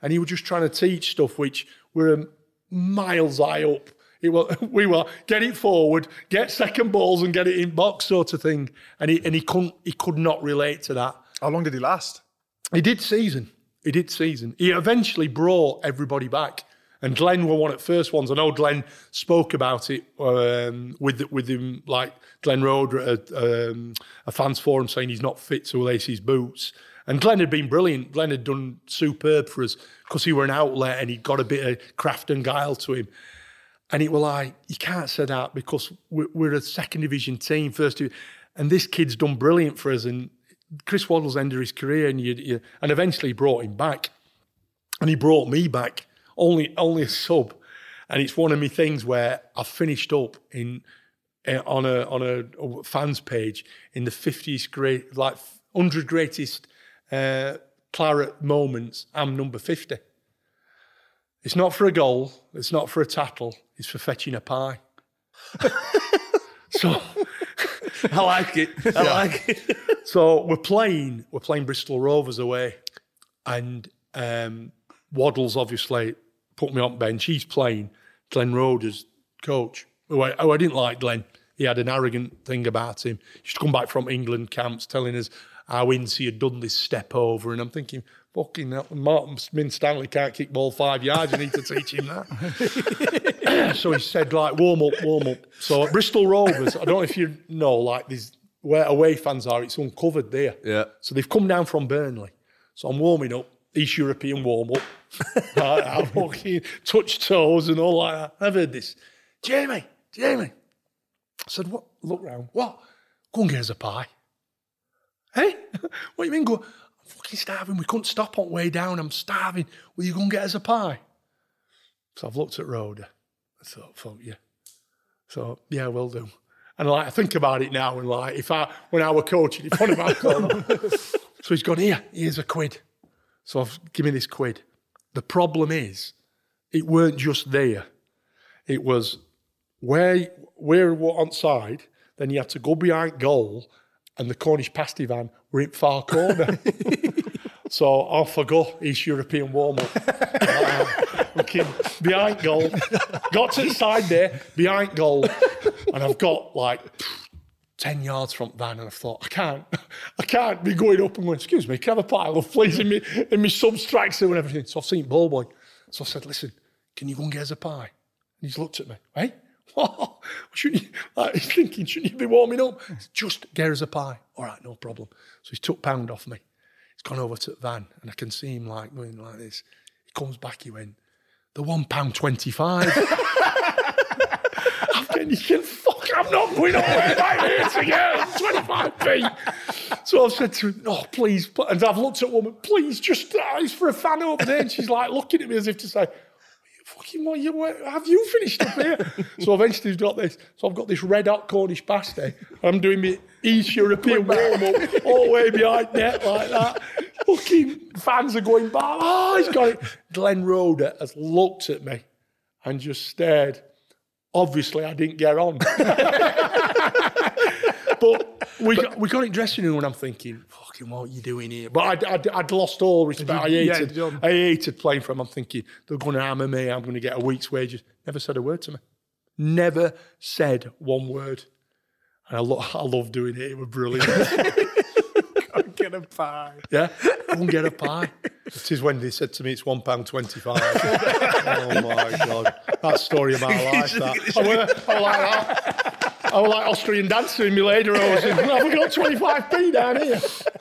S6: and he was just trying to teach stuff which were miles high up. It was, we were get it forward, get second balls, and get it in box sort of thing. And he and he couldn't, he could not relate to that.
S4: How long did he last?
S6: He did season. He did season. He eventually brought everybody back. And Glenn were one of the first ones. I know Glenn spoke about it um, with with him, like Glenn Roder at a, um, a fans forum saying he's not fit to lace his boots. And Glenn had been brilliant. Glenn had done superb for us because he were an outlet and he got a bit of craft and guile to him. And it were like, you can't say that because we're, we're a second division team, first division. And this kid's done brilliant for us. And Chris Waddle's ended his career and, you, you, and eventually brought him back. And he brought me back. Only, only a sub, and it's one of my things where I've finished up in uh, on a on a, a fans page in the fiftieth great, like one hundred greatest uh, Claret moments. I'm number fifty. It's not for a goal. It's not for a tattle. It's for fetching a pie. So
S7: I like it. I
S6: Yeah.
S7: like it.
S6: So we're playing. We're playing Bristol Rovers away, and um, Waddle's obviously put me on bench. He's playing. Glenn Roder's coach. Oh, I, oh, I didn't like Glenn. He had an arrogant thing about him. He used to come back from England camps telling us how Ince had done this step over. And I'm thinking, fucking hell, Martin Min Stanley can't kick ball five yards. You need to teach him that. So he said, like, warm up, warm up. So at Bristol Rovers, I don't know if you know, like, these where away fans are, it's uncovered there.
S7: Yeah.
S6: So they've come down from Burnley. So I'm warming up. East European warm-up. I, I fucking touch toes and all like that. I've heard this. Jamie, Jamie. I said, what? Look round. What? Go and get us a pie. Hey? What do you mean go? I'm fucking starving. We couldn't stop on the way down. I'm starving. Will you go and get us a pie? So I've looked at Rhoda. I thought, fuck yeah. So, yeah, will do. And like, I think about it now and like, if I, when I were coaching, if one of our So he's gone, here, here's a quid. So I've give me this quid. The problem is, it weren't just there. It was where where we were on side, then you had to go behind goal, and the Cornish pasty van were in far corner. So off I go, East European warm-up. uh, looking behind goal. Got to the side there, behind goal. And I've got like ten yards from the van, and I thought, I can't, I can't be going up and going, excuse me, can I have a pie, love, please, in me, in me subs tracksuit and everything. So I've seen Ball Boy. So I said, listen, can you go and get us a pie? And he's looked at me, hey, what? Shouldn't you, like, he's thinking, shouldn't you be warming up? Said, just get us a pie. All right, no problem. So he's took pound off me. He's gone over to the van, and I can see him like going like this. He comes back, he went, the one pound twenty-five. I'm thinking, fuck, I'm not going up there by here to get twenty-five p. So I've said to him, no, please. And I've looked at a woman, please, just, uh, it's for a fan over there. And she's like looking at me as if to say, fucking what, you, what have you finished up here? So eventually he's got this. So I've got this red hot Cornish pasty. I'm doing my East European warm-up all the way behind net like that. Fucking fans are going by. Oh, he's got it. Glenn Roder has looked at me and just stared. Obviously, I didn't get on. But we got, we got it dressing room, and I'm thinking, fucking, what are you doing here? But I'd, I'd, I'd lost all respect. I hated,
S3: yeah,
S6: I hated playing for him. I'm thinking, they're going to hammer me. I'm going to get a week's wages. Never said a word to me. Never said one word. And I, lo- I love doing it. It was brilliant.
S3: Get a pie.
S6: Yeah, go and get a pie. It is when they said to me it's one pound twenty-five. Oh my God. That story of my life, that. I was, I was like that. I was like Austrian dancer in my later hours. Have we got twenty-five p down here?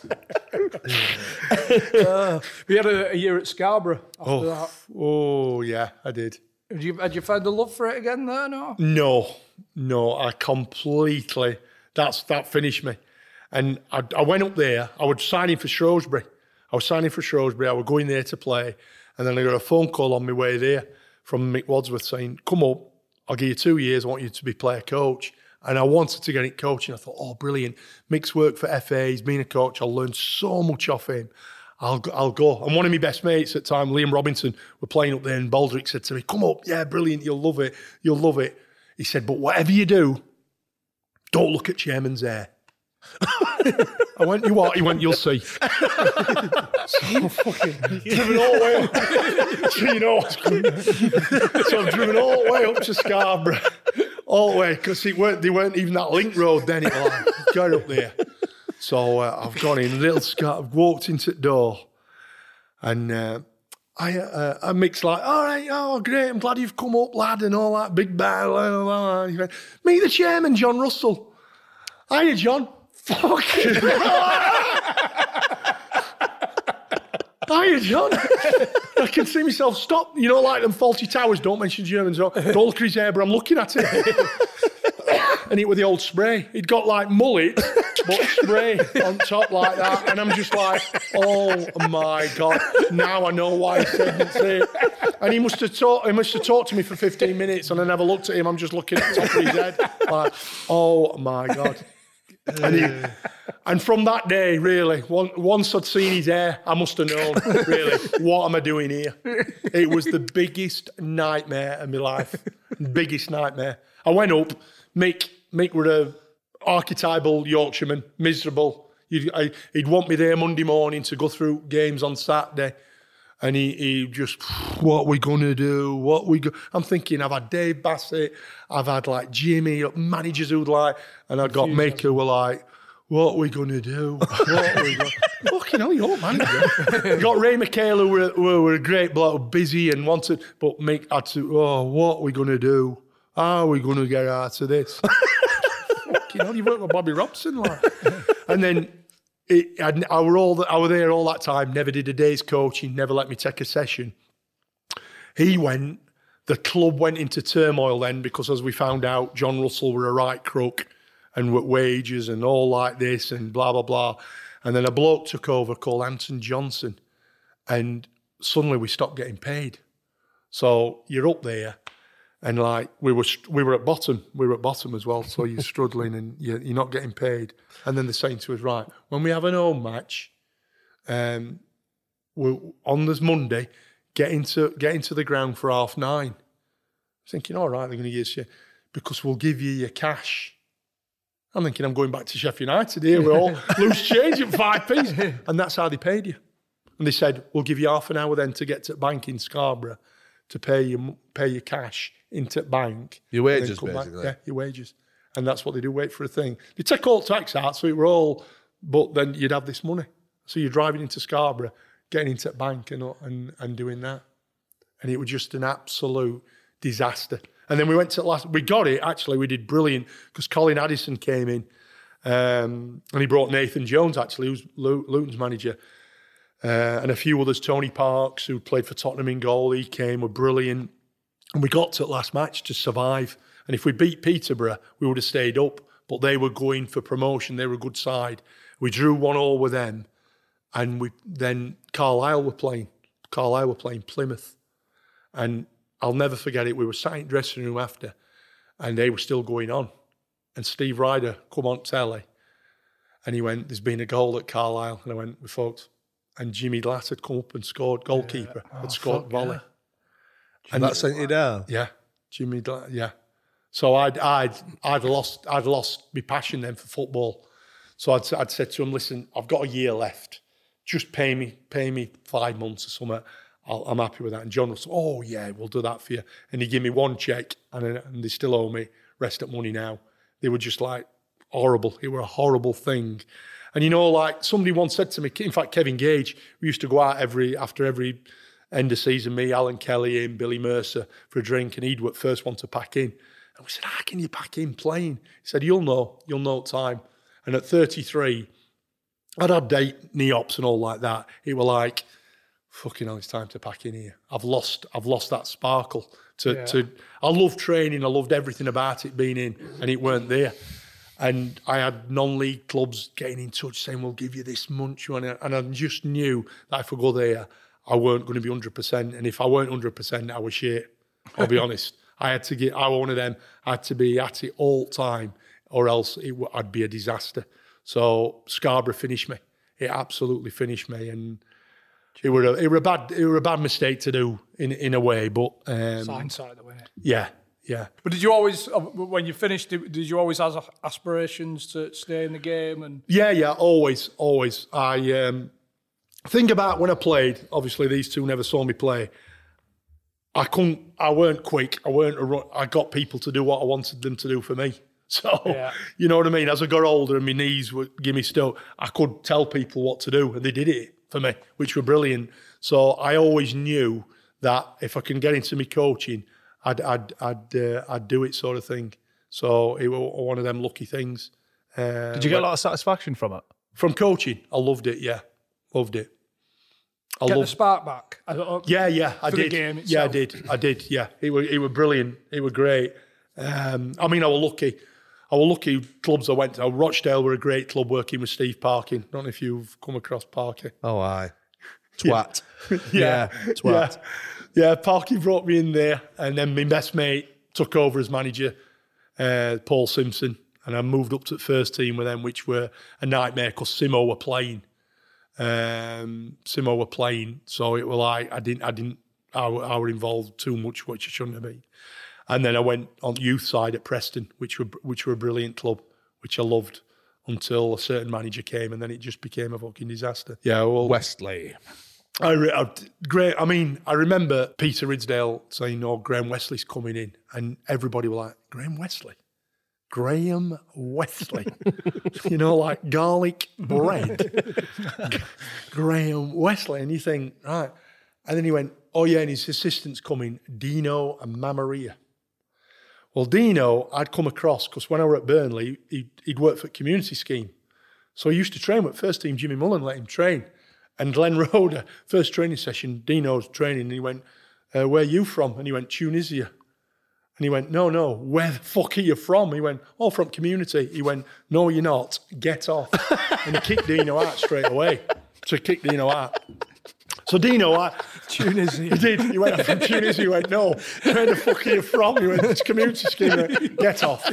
S3: uh, we had a, a year at Scarborough after
S6: Oh,
S3: that.
S6: oh, yeah, I did.
S3: Had you, had you found the love for it again there, no?
S6: No, no, I completely, that's that finished me. And I, I went up there, I was signing for Shrewsbury. I was signing for Shrewsbury, I was going there to play. And then I got a phone call on my way there from Mick Wadsworth saying, come up, I'll give you two years, I want you to be player coach. And I wanted to get it coaching. I thought, oh, brilliant. Mick's worked for F A, he's been a coach, I'll learn so much off him. I'll go, I'll go. And one of my best mates at the time, Liam Robinson, were playing up there, and Baldrick said to me, come up, yeah, brilliant, you'll love it, you'll love it. He said, but whatever you do, don't look at chairman's hair. I went, you what? He went, you'll see. So I'm fucking driven all the way up. So you know what's coming. So I'm driven all the way up to Scarborough. All the way, because it weren't, they weren't even that link road then. It was like, go up there. So uh, I've gone in, little Scar, I've walked into the door. And uh, I, uh, I mixed like, all right, oh, great, I'm glad you've come up, lad, and all that, big bear. Blah, blah, blah. He went, meet the chairman, John Russell. Hiya, John. Fucking Hiya, John. I can see myself stop. You know, like them faulty towers, don't mention Germans. Don't look at his hair, but I'm looking at it. And it was the old spray. He'd got like mullet, but spray on top like that. And I'm just like, oh my God. Now I know why he said it. Say it. And he must have talked. He must have talked to me for fifteen minutes, and I never looked at him. I'm just looking at the top of his head, like, oh my God. And, he, and from that day, really, one, once I'd seen his hair, I must have known, really, what am I doing here? It was the biggest nightmare of my life. Biggest nightmare. I went up. Mick, Mick were a archetypal Yorkshireman, miserable. He'd, I, he'd want me there Monday morning to go through games on Saturday. And he, he just, what we going to do? What we go? I'm thinking, I've had Dave Bassett, I've had like Jimmy, managers who'd like, and I got Mick who were like, what are we going to do? What are we going to Fucking hell, you're manager. Got Ray McHale who were, who were a great bloke, busy and wanted, but Mick had to, oh, what are we going to do? How are we going to get out of this? Fucking hell, you work with Bobby Robson, like. And then, It, I, I, were all the, I were there all that time, never did a day's coaching, never let me take a session. He went, the club went into turmoil then because as we found out, John Russell were a right crook and with wages and all like this and blah, blah, blah. And then a bloke took over called Anton Johnson and suddenly we stopped getting paid. So you're up there and like we were we were at bottom, we were at bottom as well, so you're struggling and you're, you're not getting paid. And then they're saying to us, right, when we have an home match, um, we're, on this Monday, get into get into the ground for half nine. Thinking, all right, they're going to use you because we'll give you your cash. I'm thinking, I'm going back to Sheffield United here. We're all loose change at five p's, and that's how they paid you. And they said, we'll give you half an hour then to get to the bank in Scarborough to pay you pay your cash into the bank.
S7: Your wages, basically.
S6: Back. Yeah, your wages. And that's what they do, wait for a thing. They take all tax out, so it were all, but then you'd have this money. So you're driving into Scarborough, getting into the bank and, and, and doing that. And it was just an absolute disaster. And then we went to the last, we got it, actually, we did brilliant, because Colin Addison came in, um, and he brought Nathan Jones, actually, who's Luton's manager, uh, and a few others, Tony Parks, who played for Tottenham in goal, he came, were brilliant. And we got to the last match to survive. And if we beat Peterborough, we would have stayed up. But they were going for promotion. They were a good side. We drew one all with them. And we then Carlisle were playing. Carlisle were playing Plymouth. And I'll never forget it. We were sat in the dressing room after. And they were still going on. And Steve Ryder come on telly. And he went, there's been a goal at Carlisle. And I went, we folks. And Jimmy Glass had come up and scored. Goalkeeper yeah. had oh, scored volley. Yeah.
S7: And that sent you down?
S6: Yeah. Jimmy Glass, yeah. So I'd I'd I'd lost I'd lost my passion then for football. So I'd I'd said to him, listen, I've got a year left. Just pay me pay me five months or something. I'll, I'm happy with that. And John was, oh yeah, we'll do that for you. And he gave me one check, and and they still owe me rest of money now. They were just like horrible. It were a horrible thing. And you know, like somebody once said to me, in fact, Kevin Gage, we used to go out every after every end of season, me, Alan Kelly, and Billy Mercer for a drink, and he'd be the first one to pack in. And we said, how can you pack in playing? He said, you'll know, you'll know time. And at thirty-three, I'd had date knee ops and all like that. It were like, fucking hell, it's time to pack in here. I've lost, I've lost that sparkle. To, yeah. to, I loved training, I loved everything about it being in, and it weren't there. And I had non-league clubs getting in touch saying, we'll give you this munch. And I just knew that if I go there, I weren't going to be one hundred percent. And if I weren't one hundred percent, I was shit. I'll be honest. I had to get, I was one of them, I had to be at it all the time or else it, I'd be a disaster. So Scarborough finished me. It absolutely finished me. And it were a, it were a bad, it were a bad mistake to do in, in a way, but... Um,
S3: Hindsight, though, innit?
S6: Yeah, Yeah.
S3: But did you always, uh, when you finished, did did you always have aspirations to stay in the game? And
S6: Yeah, yeah, always, always. I um, think about when I played, obviously these two never saw me play. I couldn't, I weren't quick. I weren't, a run, I got people to do what I wanted them to do for me. So,
S3: Yeah.
S6: you know what I mean? As I got older and my knees would give me still, I could tell people what to do and they did it for me, which were brilliant. So I always knew that if I can get into my coaching, I'd I'd I'd, uh, I'd do it, sort of thing. So it was one of them lucky things. Uh,
S9: Did you get a lot of satisfaction from it?
S6: From coaching? I loved it. Yeah, loved it. I
S3: get the
S6: loved.
S3: spark back. I don't know,
S6: Yeah, yeah, I
S3: for the
S6: did.
S3: game
S6: Yeah, I
S3: itself.
S6: did. I did. Yeah, it was it was brilliant. It was great. Um, I mean, I was lucky. I was lucky. Clubs I went to. Rochdale were a great club working with Steve Parkin. I don't know if you've come across Parky.
S7: Oh, aye. Twat.
S6: Yeah,
S7: twat.
S6: yeah, yeah. Parky brought me in there, and then my best mate took over as manager, uh, Paul Simpson, and I moved up to the first team with them, which were a nightmare because Simo were playing. Um, Simo were playing, so it was like I didn't, I didn't, I, were- I were involved too much, which I shouldn't have been. And then I went on youth side at Preston, which were which were a brilliant club, which I loved until a certain manager came, and then it just became a fucking disaster. Yeah, well,
S7: Westley.
S6: I, re- I great. I mean, I remember Peter Ridsdale saying, "Oh, Graham Wesley's coming in," and everybody were like, "Graham Wesley, Graham Wesley," you know, like garlic bread, Graham Wesley, and you think, right? And then he went, "Oh yeah, and his assistant's coming, Dino and Mamaria." Well, Dino, I'd come across because when I were at Burnley, he'd, he'd worked for Community Scheme, so he used to train with first team. Jimmy Mullen let him train. And Glenn Roder, first training session, Dino's training, and he went, uh, "Where are you from?" And he went, "Tunisia." And he went, "No, no, where the fuck are you from?" He went, "Oh, from Community." He went, "No, you're not. Get off." And he kicked Dino out straight away. So he kicked Dino out. So Dino, I, Tunisia. He did. He went, "I'm from Tunisia." He went, "No, where the fuck are you from?" He went, "It's Community Scheme." He went, "Get off."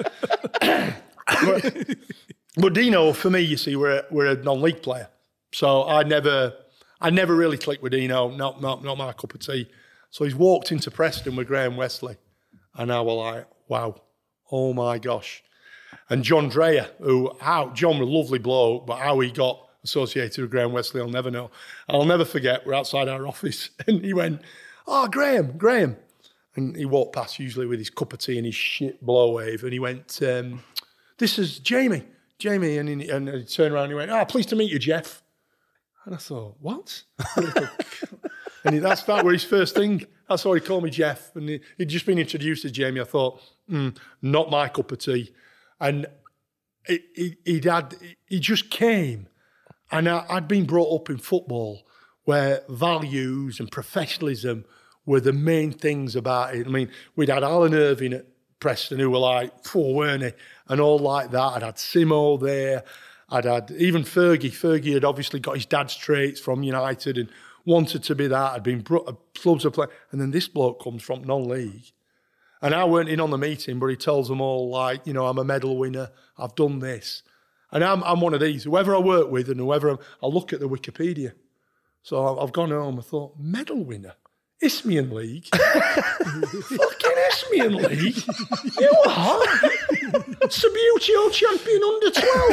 S6: but, but Dino, for me, you see, we're a, we're a non-league player. So I never, I never really clicked with Dino. Not, not, not my cup of tea. So he's walked into Preston with Graham Wesley, and I was like, "Wow, oh my gosh!" And John Dreyer, who how John was a lovely bloke, but how he got associated with Graham Wesley, I'll never know. I'll never forget. We're outside our office, and he went, "Oh, Graham, Graham," and he walked past usually with his cup of tea and his shit blow wave, and he went, um, "This is Jamie, Jamie," and he, and he turned around and he went, "Ah, pleased to meet you, Jeff." And I thought, what? And he, that's that were his first thing. That's why he called me Jeff. And he, he'd just been introduced to Jamie. I thought, mm, not my cup of tea. And he, he, he'd had, he just came. And I, I'd been brought up in football where values and professionalism were the main things about it. I mean, we'd had Alan Irving at Preston who were like, four, weren't he? And all like that. I'd had Simo there. I'd had even Fergie. Fergie had obviously got his dad's traits from United and wanted to be that. I'd been brought, clubs of play, and then this bloke comes from non-league, and I weren't in on the meeting, but he tells them all like, you know, I'm a medal winner. I've done this, and I'm I'm one of these. Whoever I work with and whoever I'm, I look at the Wikipedia. So I've gone home. I thought medal winner, Isthmian League, fucking Isthmian League. You are. Subbuteo champion under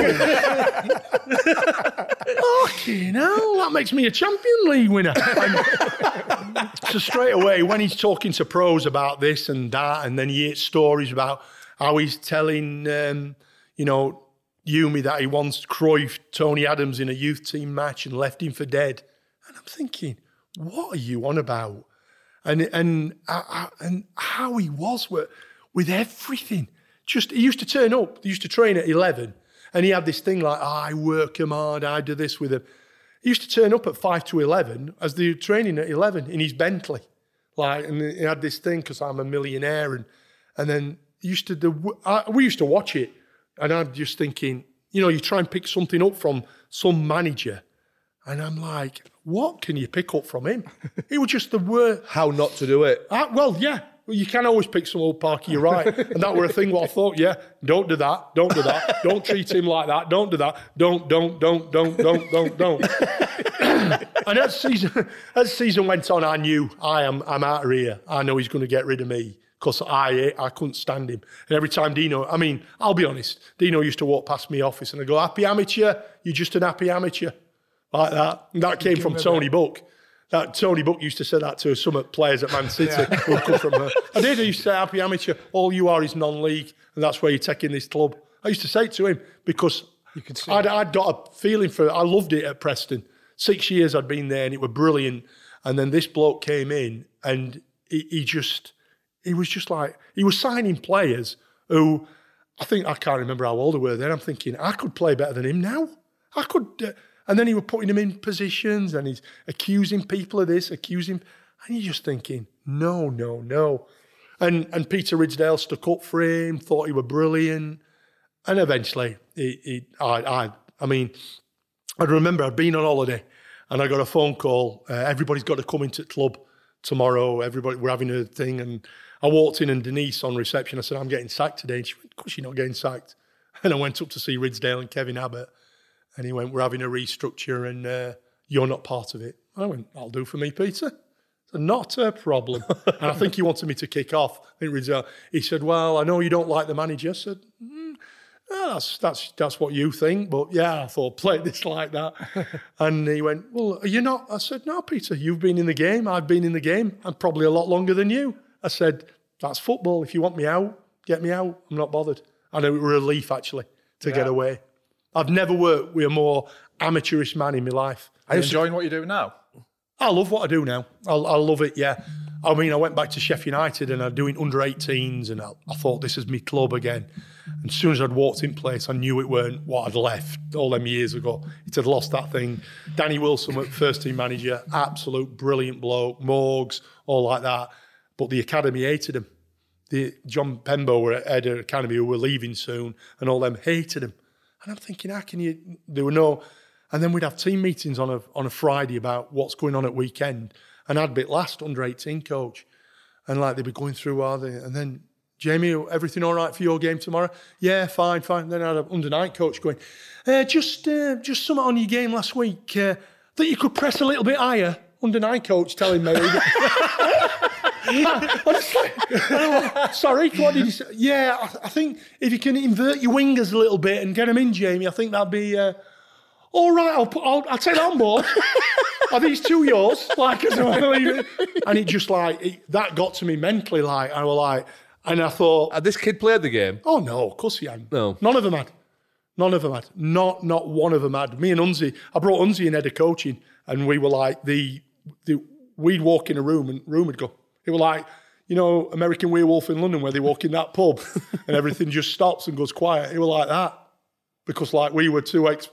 S6: twelve. Fucking hell, that makes me a Champion League winner. And so straight away, when he's talking to pros about this and that, and then he hears stories about how he's telling, um, you know, Yumi that he wants Cruyff, Tony Adams in a youth team match and left him for dead. And I'm thinking, what are you on about? And and uh, and how he was with, with everything. Just he used to turn up. He used to train at eleven, and he had this thing like, oh, I work him hard. I do this with him. He used to turn up at five to eleven as they were training at eleven in his Bentley, like, and he had this thing because I'm a millionaire, and and then he used to do. I, we used to watch it, and I'm just thinking, you know, you try and pick something up from some manager, and I'm like, what can you pick up from him? He was just the word.
S7: How not to do it.
S6: Uh, well, yeah. Well, you can always pick some old Parky, you're right. And that were a thing what I thought, yeah, don't do that, don't do that, don't treat him like that, don't do that, don't, don't, don't, don't, don't, don't, don't. And as season, as season went on, I knew I am I'm out of here. I know he's going to get rid of me. because I I couldn't stand him. And every time Dino, I mean, I'll be honest, Dino used to walk past my office and I go, happy amateur, you're just an happy amateur. Like that. And that came from Tony Buck. That Tony Buck used to say that to some players at Man City yeah. who come from her. I did, I used to say, happy amateur, all you are is non-league, and that's where you're taking this club. I used to say it to him because you could see I'd, I'd got a feeling for it. I loved it at Preston. Six years I'd been there and it was brilliant. And then this bloke came in and he, he just, he was just like, he was signing players who, I think, I can't remember how old they were then. I'm thinking, I could play better than him now. I could, uh, and then he was putting him in positions and he's accusing people of this, accusing, and you're just thinking, no, no, no. And and Peter Ridsdale stuck up for him, thought he was brilliant. And eventually, he, he, I, I, I mean, I remember I'd been on holiday and I got a phone call. Uh, everybody's got to come into the club tomorrow. Everybody, we're having a thing. And I walked in and Denise on reception, I said, I'm getting sacked today. And she went, of course you're not getting sacked. And I went up to see Ridsdale and Kevin Abbott. And he went, we're having a restructure and uh, you're not part of it. I went, that'll do for me, Peter. I said, not a problem. And I think he wanted me to kick off. I think Ridsdale, he said, well, I know you don't like the manager. I said, mm. Oh, that's that's that's what you think, but yeah, I thought play this like that. And he went, well, are you not? I said, no, Peter, you've been in the game. I've been in the game. I'm probably a lot longer than you. I said, that's football. If you want me out, get me out. I'm not bothered. And it was a relief, actually, to yeah. get away. I've never worked with a more amateurish man in my life.
S9: Are you enjoying what you do now?
S6: I love what I do now. I, I love it, yeah. I mean, I went back to Sheffield United and I'm doing under eighteens and I, I thought this is my club again. And as soon as I'd walked in place, I knew it weren't what I'd left all them years ago. It had lost that thing. Danny Wilson, first team manager, absolute brilliant bloke, Morgs, all like that. But the academy hated him. The John Pembo were at Eder Academy who were leaving soon and all them hated him. And I'm thinking, how can you, there were no, and then we'd have team meetings on a on a Friday about what's going on at weekend. And I'd be last under eighteen coach. And like they'd be going through, are they? And then, Jamie, everything all right for your game tomorrow? Yeah, fine, fine. Then I had an under nine coach going, uh, just uh, just something on your game last week. Uh, that you could press a little bit higher. Under nine coach telling me. Honestly, sorry, what did you say? Yeah, I, I think if you can invert your wingers a little bit and get them in, Jamie, I think that'd be uh, all right. I'll put, I'll, I'll take that on board. Are these two yours? Like, and it just like it, that got to me mentally. Like I was like, and I thought,
S5: had this kid played the game?
S6: Oh no, of course he hadn't.
S5: No,
S6: none of them had. None of them had. Not not one of them had. Me and Unzi, I brought Unzi in head of coaching, and we were like the, the we'd walk in a room and room would go. It was like, you know, American Werewolf in London where they walk in that pub and everything just stops and goes quiet. It was like that because like we were two ex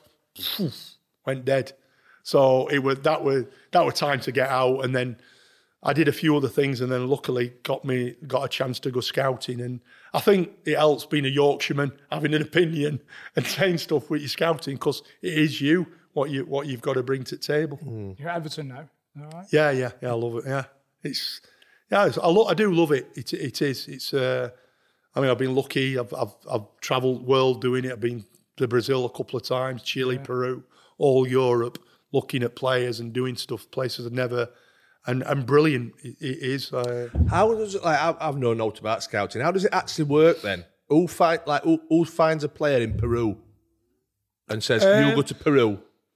S6: went dead. So it was that was that was time to get out, and then I did a few other things, and then luckily got me got a chance to go scouting. And I think it helps being a Yorkshireman, having an opinion and saying stuff with your scouting because it is you what you what you've got to bring to the table.
S3: Mm. You're at Everton now, all right?
S6: Yeah, yeah, yeah. I love it. Yeah, it's yeah. It's, I lo- I do love it. It it is. It's. Uh, I mean, I've been lucky. I've I've I've travelled world doing it. I've been to Brazil a couple of times, Chile, yeah. Peru, all Europe. Looking at players and doing stuff, places I've never, and, and brilliant it, it is. Uh,
S5: How does it, like, I've, I've no note about scouting. How does it actually work then? Who find, like who, who finds a player in Peru and says, uh, you go to Peru?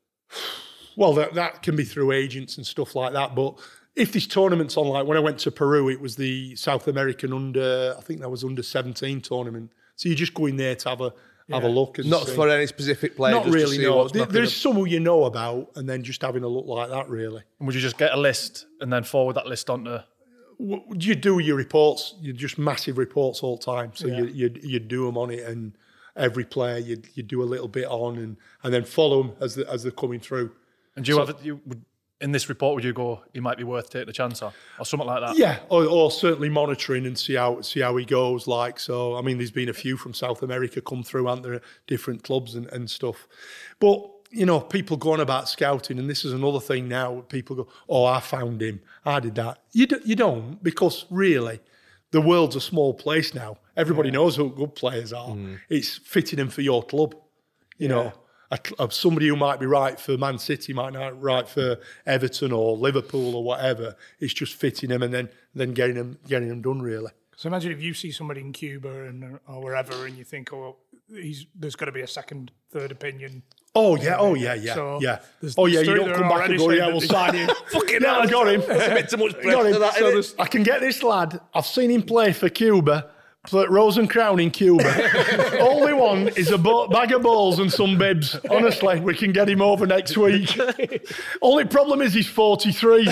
S6: Well, that, that can be through agents and stuff like that. But if this tournament's on, like when I went to Peru, it was the South American under, I think that was under seventeen tournament. So you just go in there to have a, Have yeah. a look. And
S5: Not
S6: see.
S5: for any specific player.
S6: Not
S5: just
S6: really,
S5: to see
S6: no.
S5: What's
S6: There, there's some who you know about, and then just having a look like that, really.
S9: And would you just get a list and then forward that list onto?
S6: You do your reports. You just massive reports all the time. So
S9: Yeah.
S6: you you you do them on it, and every player you you do a little bit on, and, and then follow them as they, as they're coming through.
S9: And do you
S6: So-
S9: have you would in this report? Would you go? He might be worth taking the chance on, or something like that.
S6: Yeah, or, or certainly monitoring and see how see how he goes. Like so, I mean, there's been a few from South America come through, aren't there? Different clubs and, and stuff. But you know, people go on about scouting, and this is another thing now. People go, "Oh, I found him. I did that." You do, you don't, because really, the world's a small place now. Everybody knows who good players are.
S5: Mm.
S6: It's fitting them for your club. You know. A, a, somebody who might be right for Man City might not be right for Everton or Liverpool or whatever. It's just fitting them and then then getting them getting them done really.
S3: So imagine if you see somebody in Cuba and or wherever, and you think, oh, he's there's got to be a second, third opinion.
S6: Oh yeah, oh yeah, yeah,
S3: So
S6: yeah.
S3: there's-
S6: Oh yeah,
S3: there's
S6: you
S3: three
S6: don't
S3: that
S6: come
S3: are
S6: back and
S3: already
S6: go,
S3: saying
S6: yeah,
S3: that
S6: we'll
S3: they-
S6: sign him.
S7: Fucking
S6: yeah,
S7: hell,
S6: I got him.
S7: That's a bit too much
S6: Got
S7: pressure,
S6: him.
S7: that,
S6: So
S7: innit?
S6: there's- I can get this lad. I've seen him play for Cuba. For Rose and Crown in Cuba. All we want is a bo- bag of balls and some bibs. Honestly, we can get him over next week. Only problem is he's forty-three.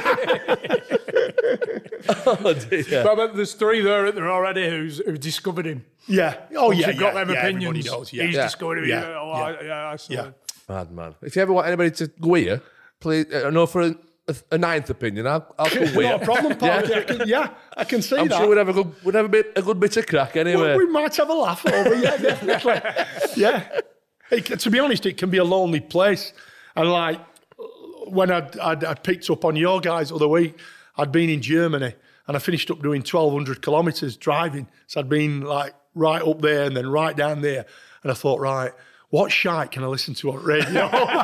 S7: Oh, dear.
S3: But I bet there's three there, there already who's who discovered him.
S6: Yeah. Oh
S3: Once
S6: yeah.
S3: you've got
S6: yeah,
S3: them
S6: yeah,
S3: opinions.
S6: everybody knows, yeah.
S3: He's
S7: Yeah.
S3: discovered him.
S6: Yeah.
S3: Yeah. Oh,
S6: Yeah.
S3: I, yeah, I saw
S6: Yeah.
S3: it.
S7: Mad man. If you ever want anybody to go here, please, uh, no, for a, a, a ninth opinion, I'll, I'll come with you.
S6: Not a problem, Parky. I can, yeah, I can see
S7: I'm
S6: that.
S7: sure we'd have a good, we'd have a bit, a good bit of crack anyway.
S6: we, we might have a laugh over, yeah, definitely. Yeah. It, can- to be honest, it can be a lonely place. And like, when I'd, I'd, I'd picked up on your guys the other week, I'd been in Germany and I finished up doing twelve hundred kilometres driving. So I'd been like right up there and then right down there. And I thought, right, what shite can I listen to on radio?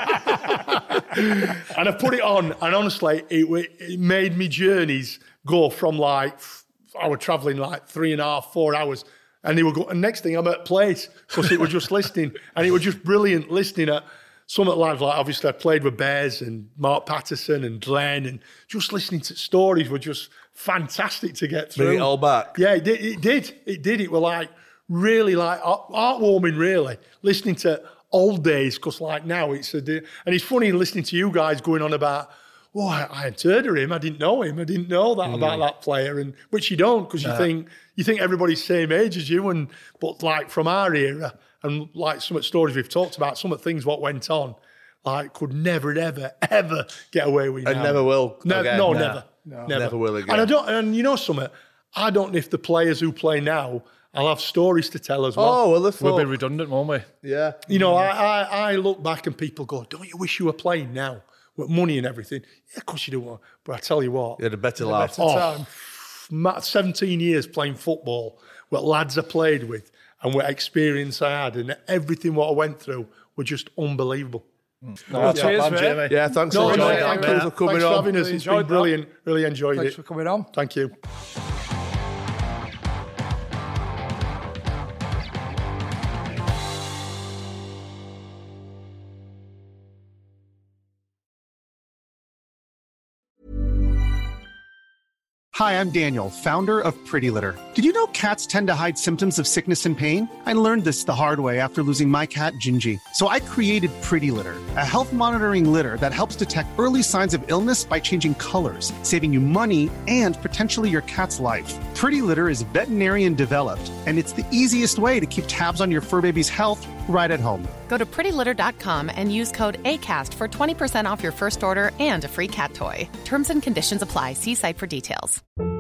S6: And I put it on, and honestly, it, wa- it made me journeys go from like, I was travelling like three and a half, four hours, and they were going, and next thing I'm at place, because it was just listening, and it was just brilliant listening at some of the lads, like obviously I played with Bears and Mark Patterson and Glenn, and just listening to stories were just fantastic to get through.
S7: Bring it all back.
S6: Yeah, it did. It did. It did. It were like really like heart- heartwarming, really, listening to old days, because like now it's a di- and it's funny listening to you guys going on about, oh, I, I hadn't heard of him, I didn't know him, I didn't know that about that player, and which you don't, because you think you think everybody's same age as you, and but like from our era and like some of the stories we've talked about, some of the things what went on, like could never, ever, ever get away with.
S7: And
S6: now.
S7: never will
S6: No,
S7: again.
S6: no,
S7: Nah.
S6: never, never,
S7: Never will again.
S6: And I don't, and you know something, I don't know if the players who play now, I'll have stories to tell as well.
S7: Oh, well, the
S9: We'll be
S7: fuck.
S9: redundant, won't we?
S7: Yeah.
S6: You know, I, I, I look back and people go, don't you wish you were playing now with money and everything? Yeah, of course you do. But I tell you what,
S7: You had a better laugh.
S6: oh, ma- seventeen years playing football, what lads I played with and what experience I had and everything what I went through were just unbelievable.
S3: Well, cheers,
S9: man,
S3: mate.
S9: Jamie.
S7: Yeah, thanks
S6: No,
S7: for
S6: no,
S7: joining.
S6: thank
S7: Thanks
S6: you.
S7: for coming
S6: Thanks for
S7: on.
S6: having us. It's
S3: Enjoyed
S6: been
S3: that.
S6: brilliant. Really enjoyed
S3: Thanks
S6: it.
S3: for coming on.
S6: Thank you.
S10: Hi, I'm Daniel, founder of Pretty Litter. Did you know cats tend to hide symptoms of sickness and pain? I learned this the hard way after losing my cat, Gingy. So I created Pretty Litter, a health monitoring litter that helps detect early signs of illness by changing colors, saving you money and potentially your cat's life. Pretty Litter is veterinarian developed, and it's the easiest way to keep tabs on your fur baby's health right at home.
S11: Go to pretty litter dot com and use code ACAST for twenty percent off your first order and a free cat toy. Terms and conditions apply. See site for details.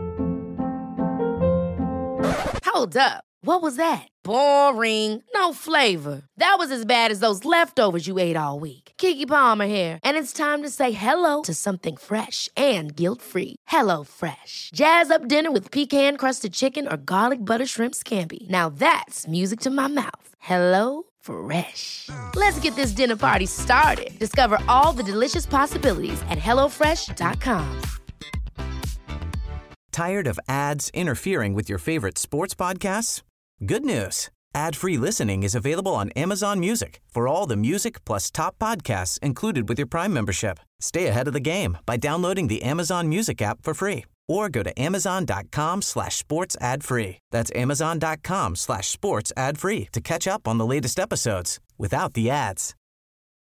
S1: Hold up. What was that? Boring. No flavor. That was as bad as those leftovers you ate all week. Keke Palmer here, and it's time to say hello to something fresh and guilt-free. Hello Fresh. Jazz up dinner with pecan-crusted chicken or garlic butter shrimp scampi. Now that's music to my mouth. Hello Fresh. Let's get this dinner party started. Discover all the delicious possibilities at hello fresh dot com.
S2: Tired of ads interfering with your favorite sports podcasts? Good news. Ad-free listening is available on Amazon Music for all the music plus top podcasts included with your Prime membership. Stay ahead of the game by downloading the Amazon Music app for free or go to amazon.com slash sports ad free. That's amazon.com slash sports ad free to catch up on the latest episodes without the ads.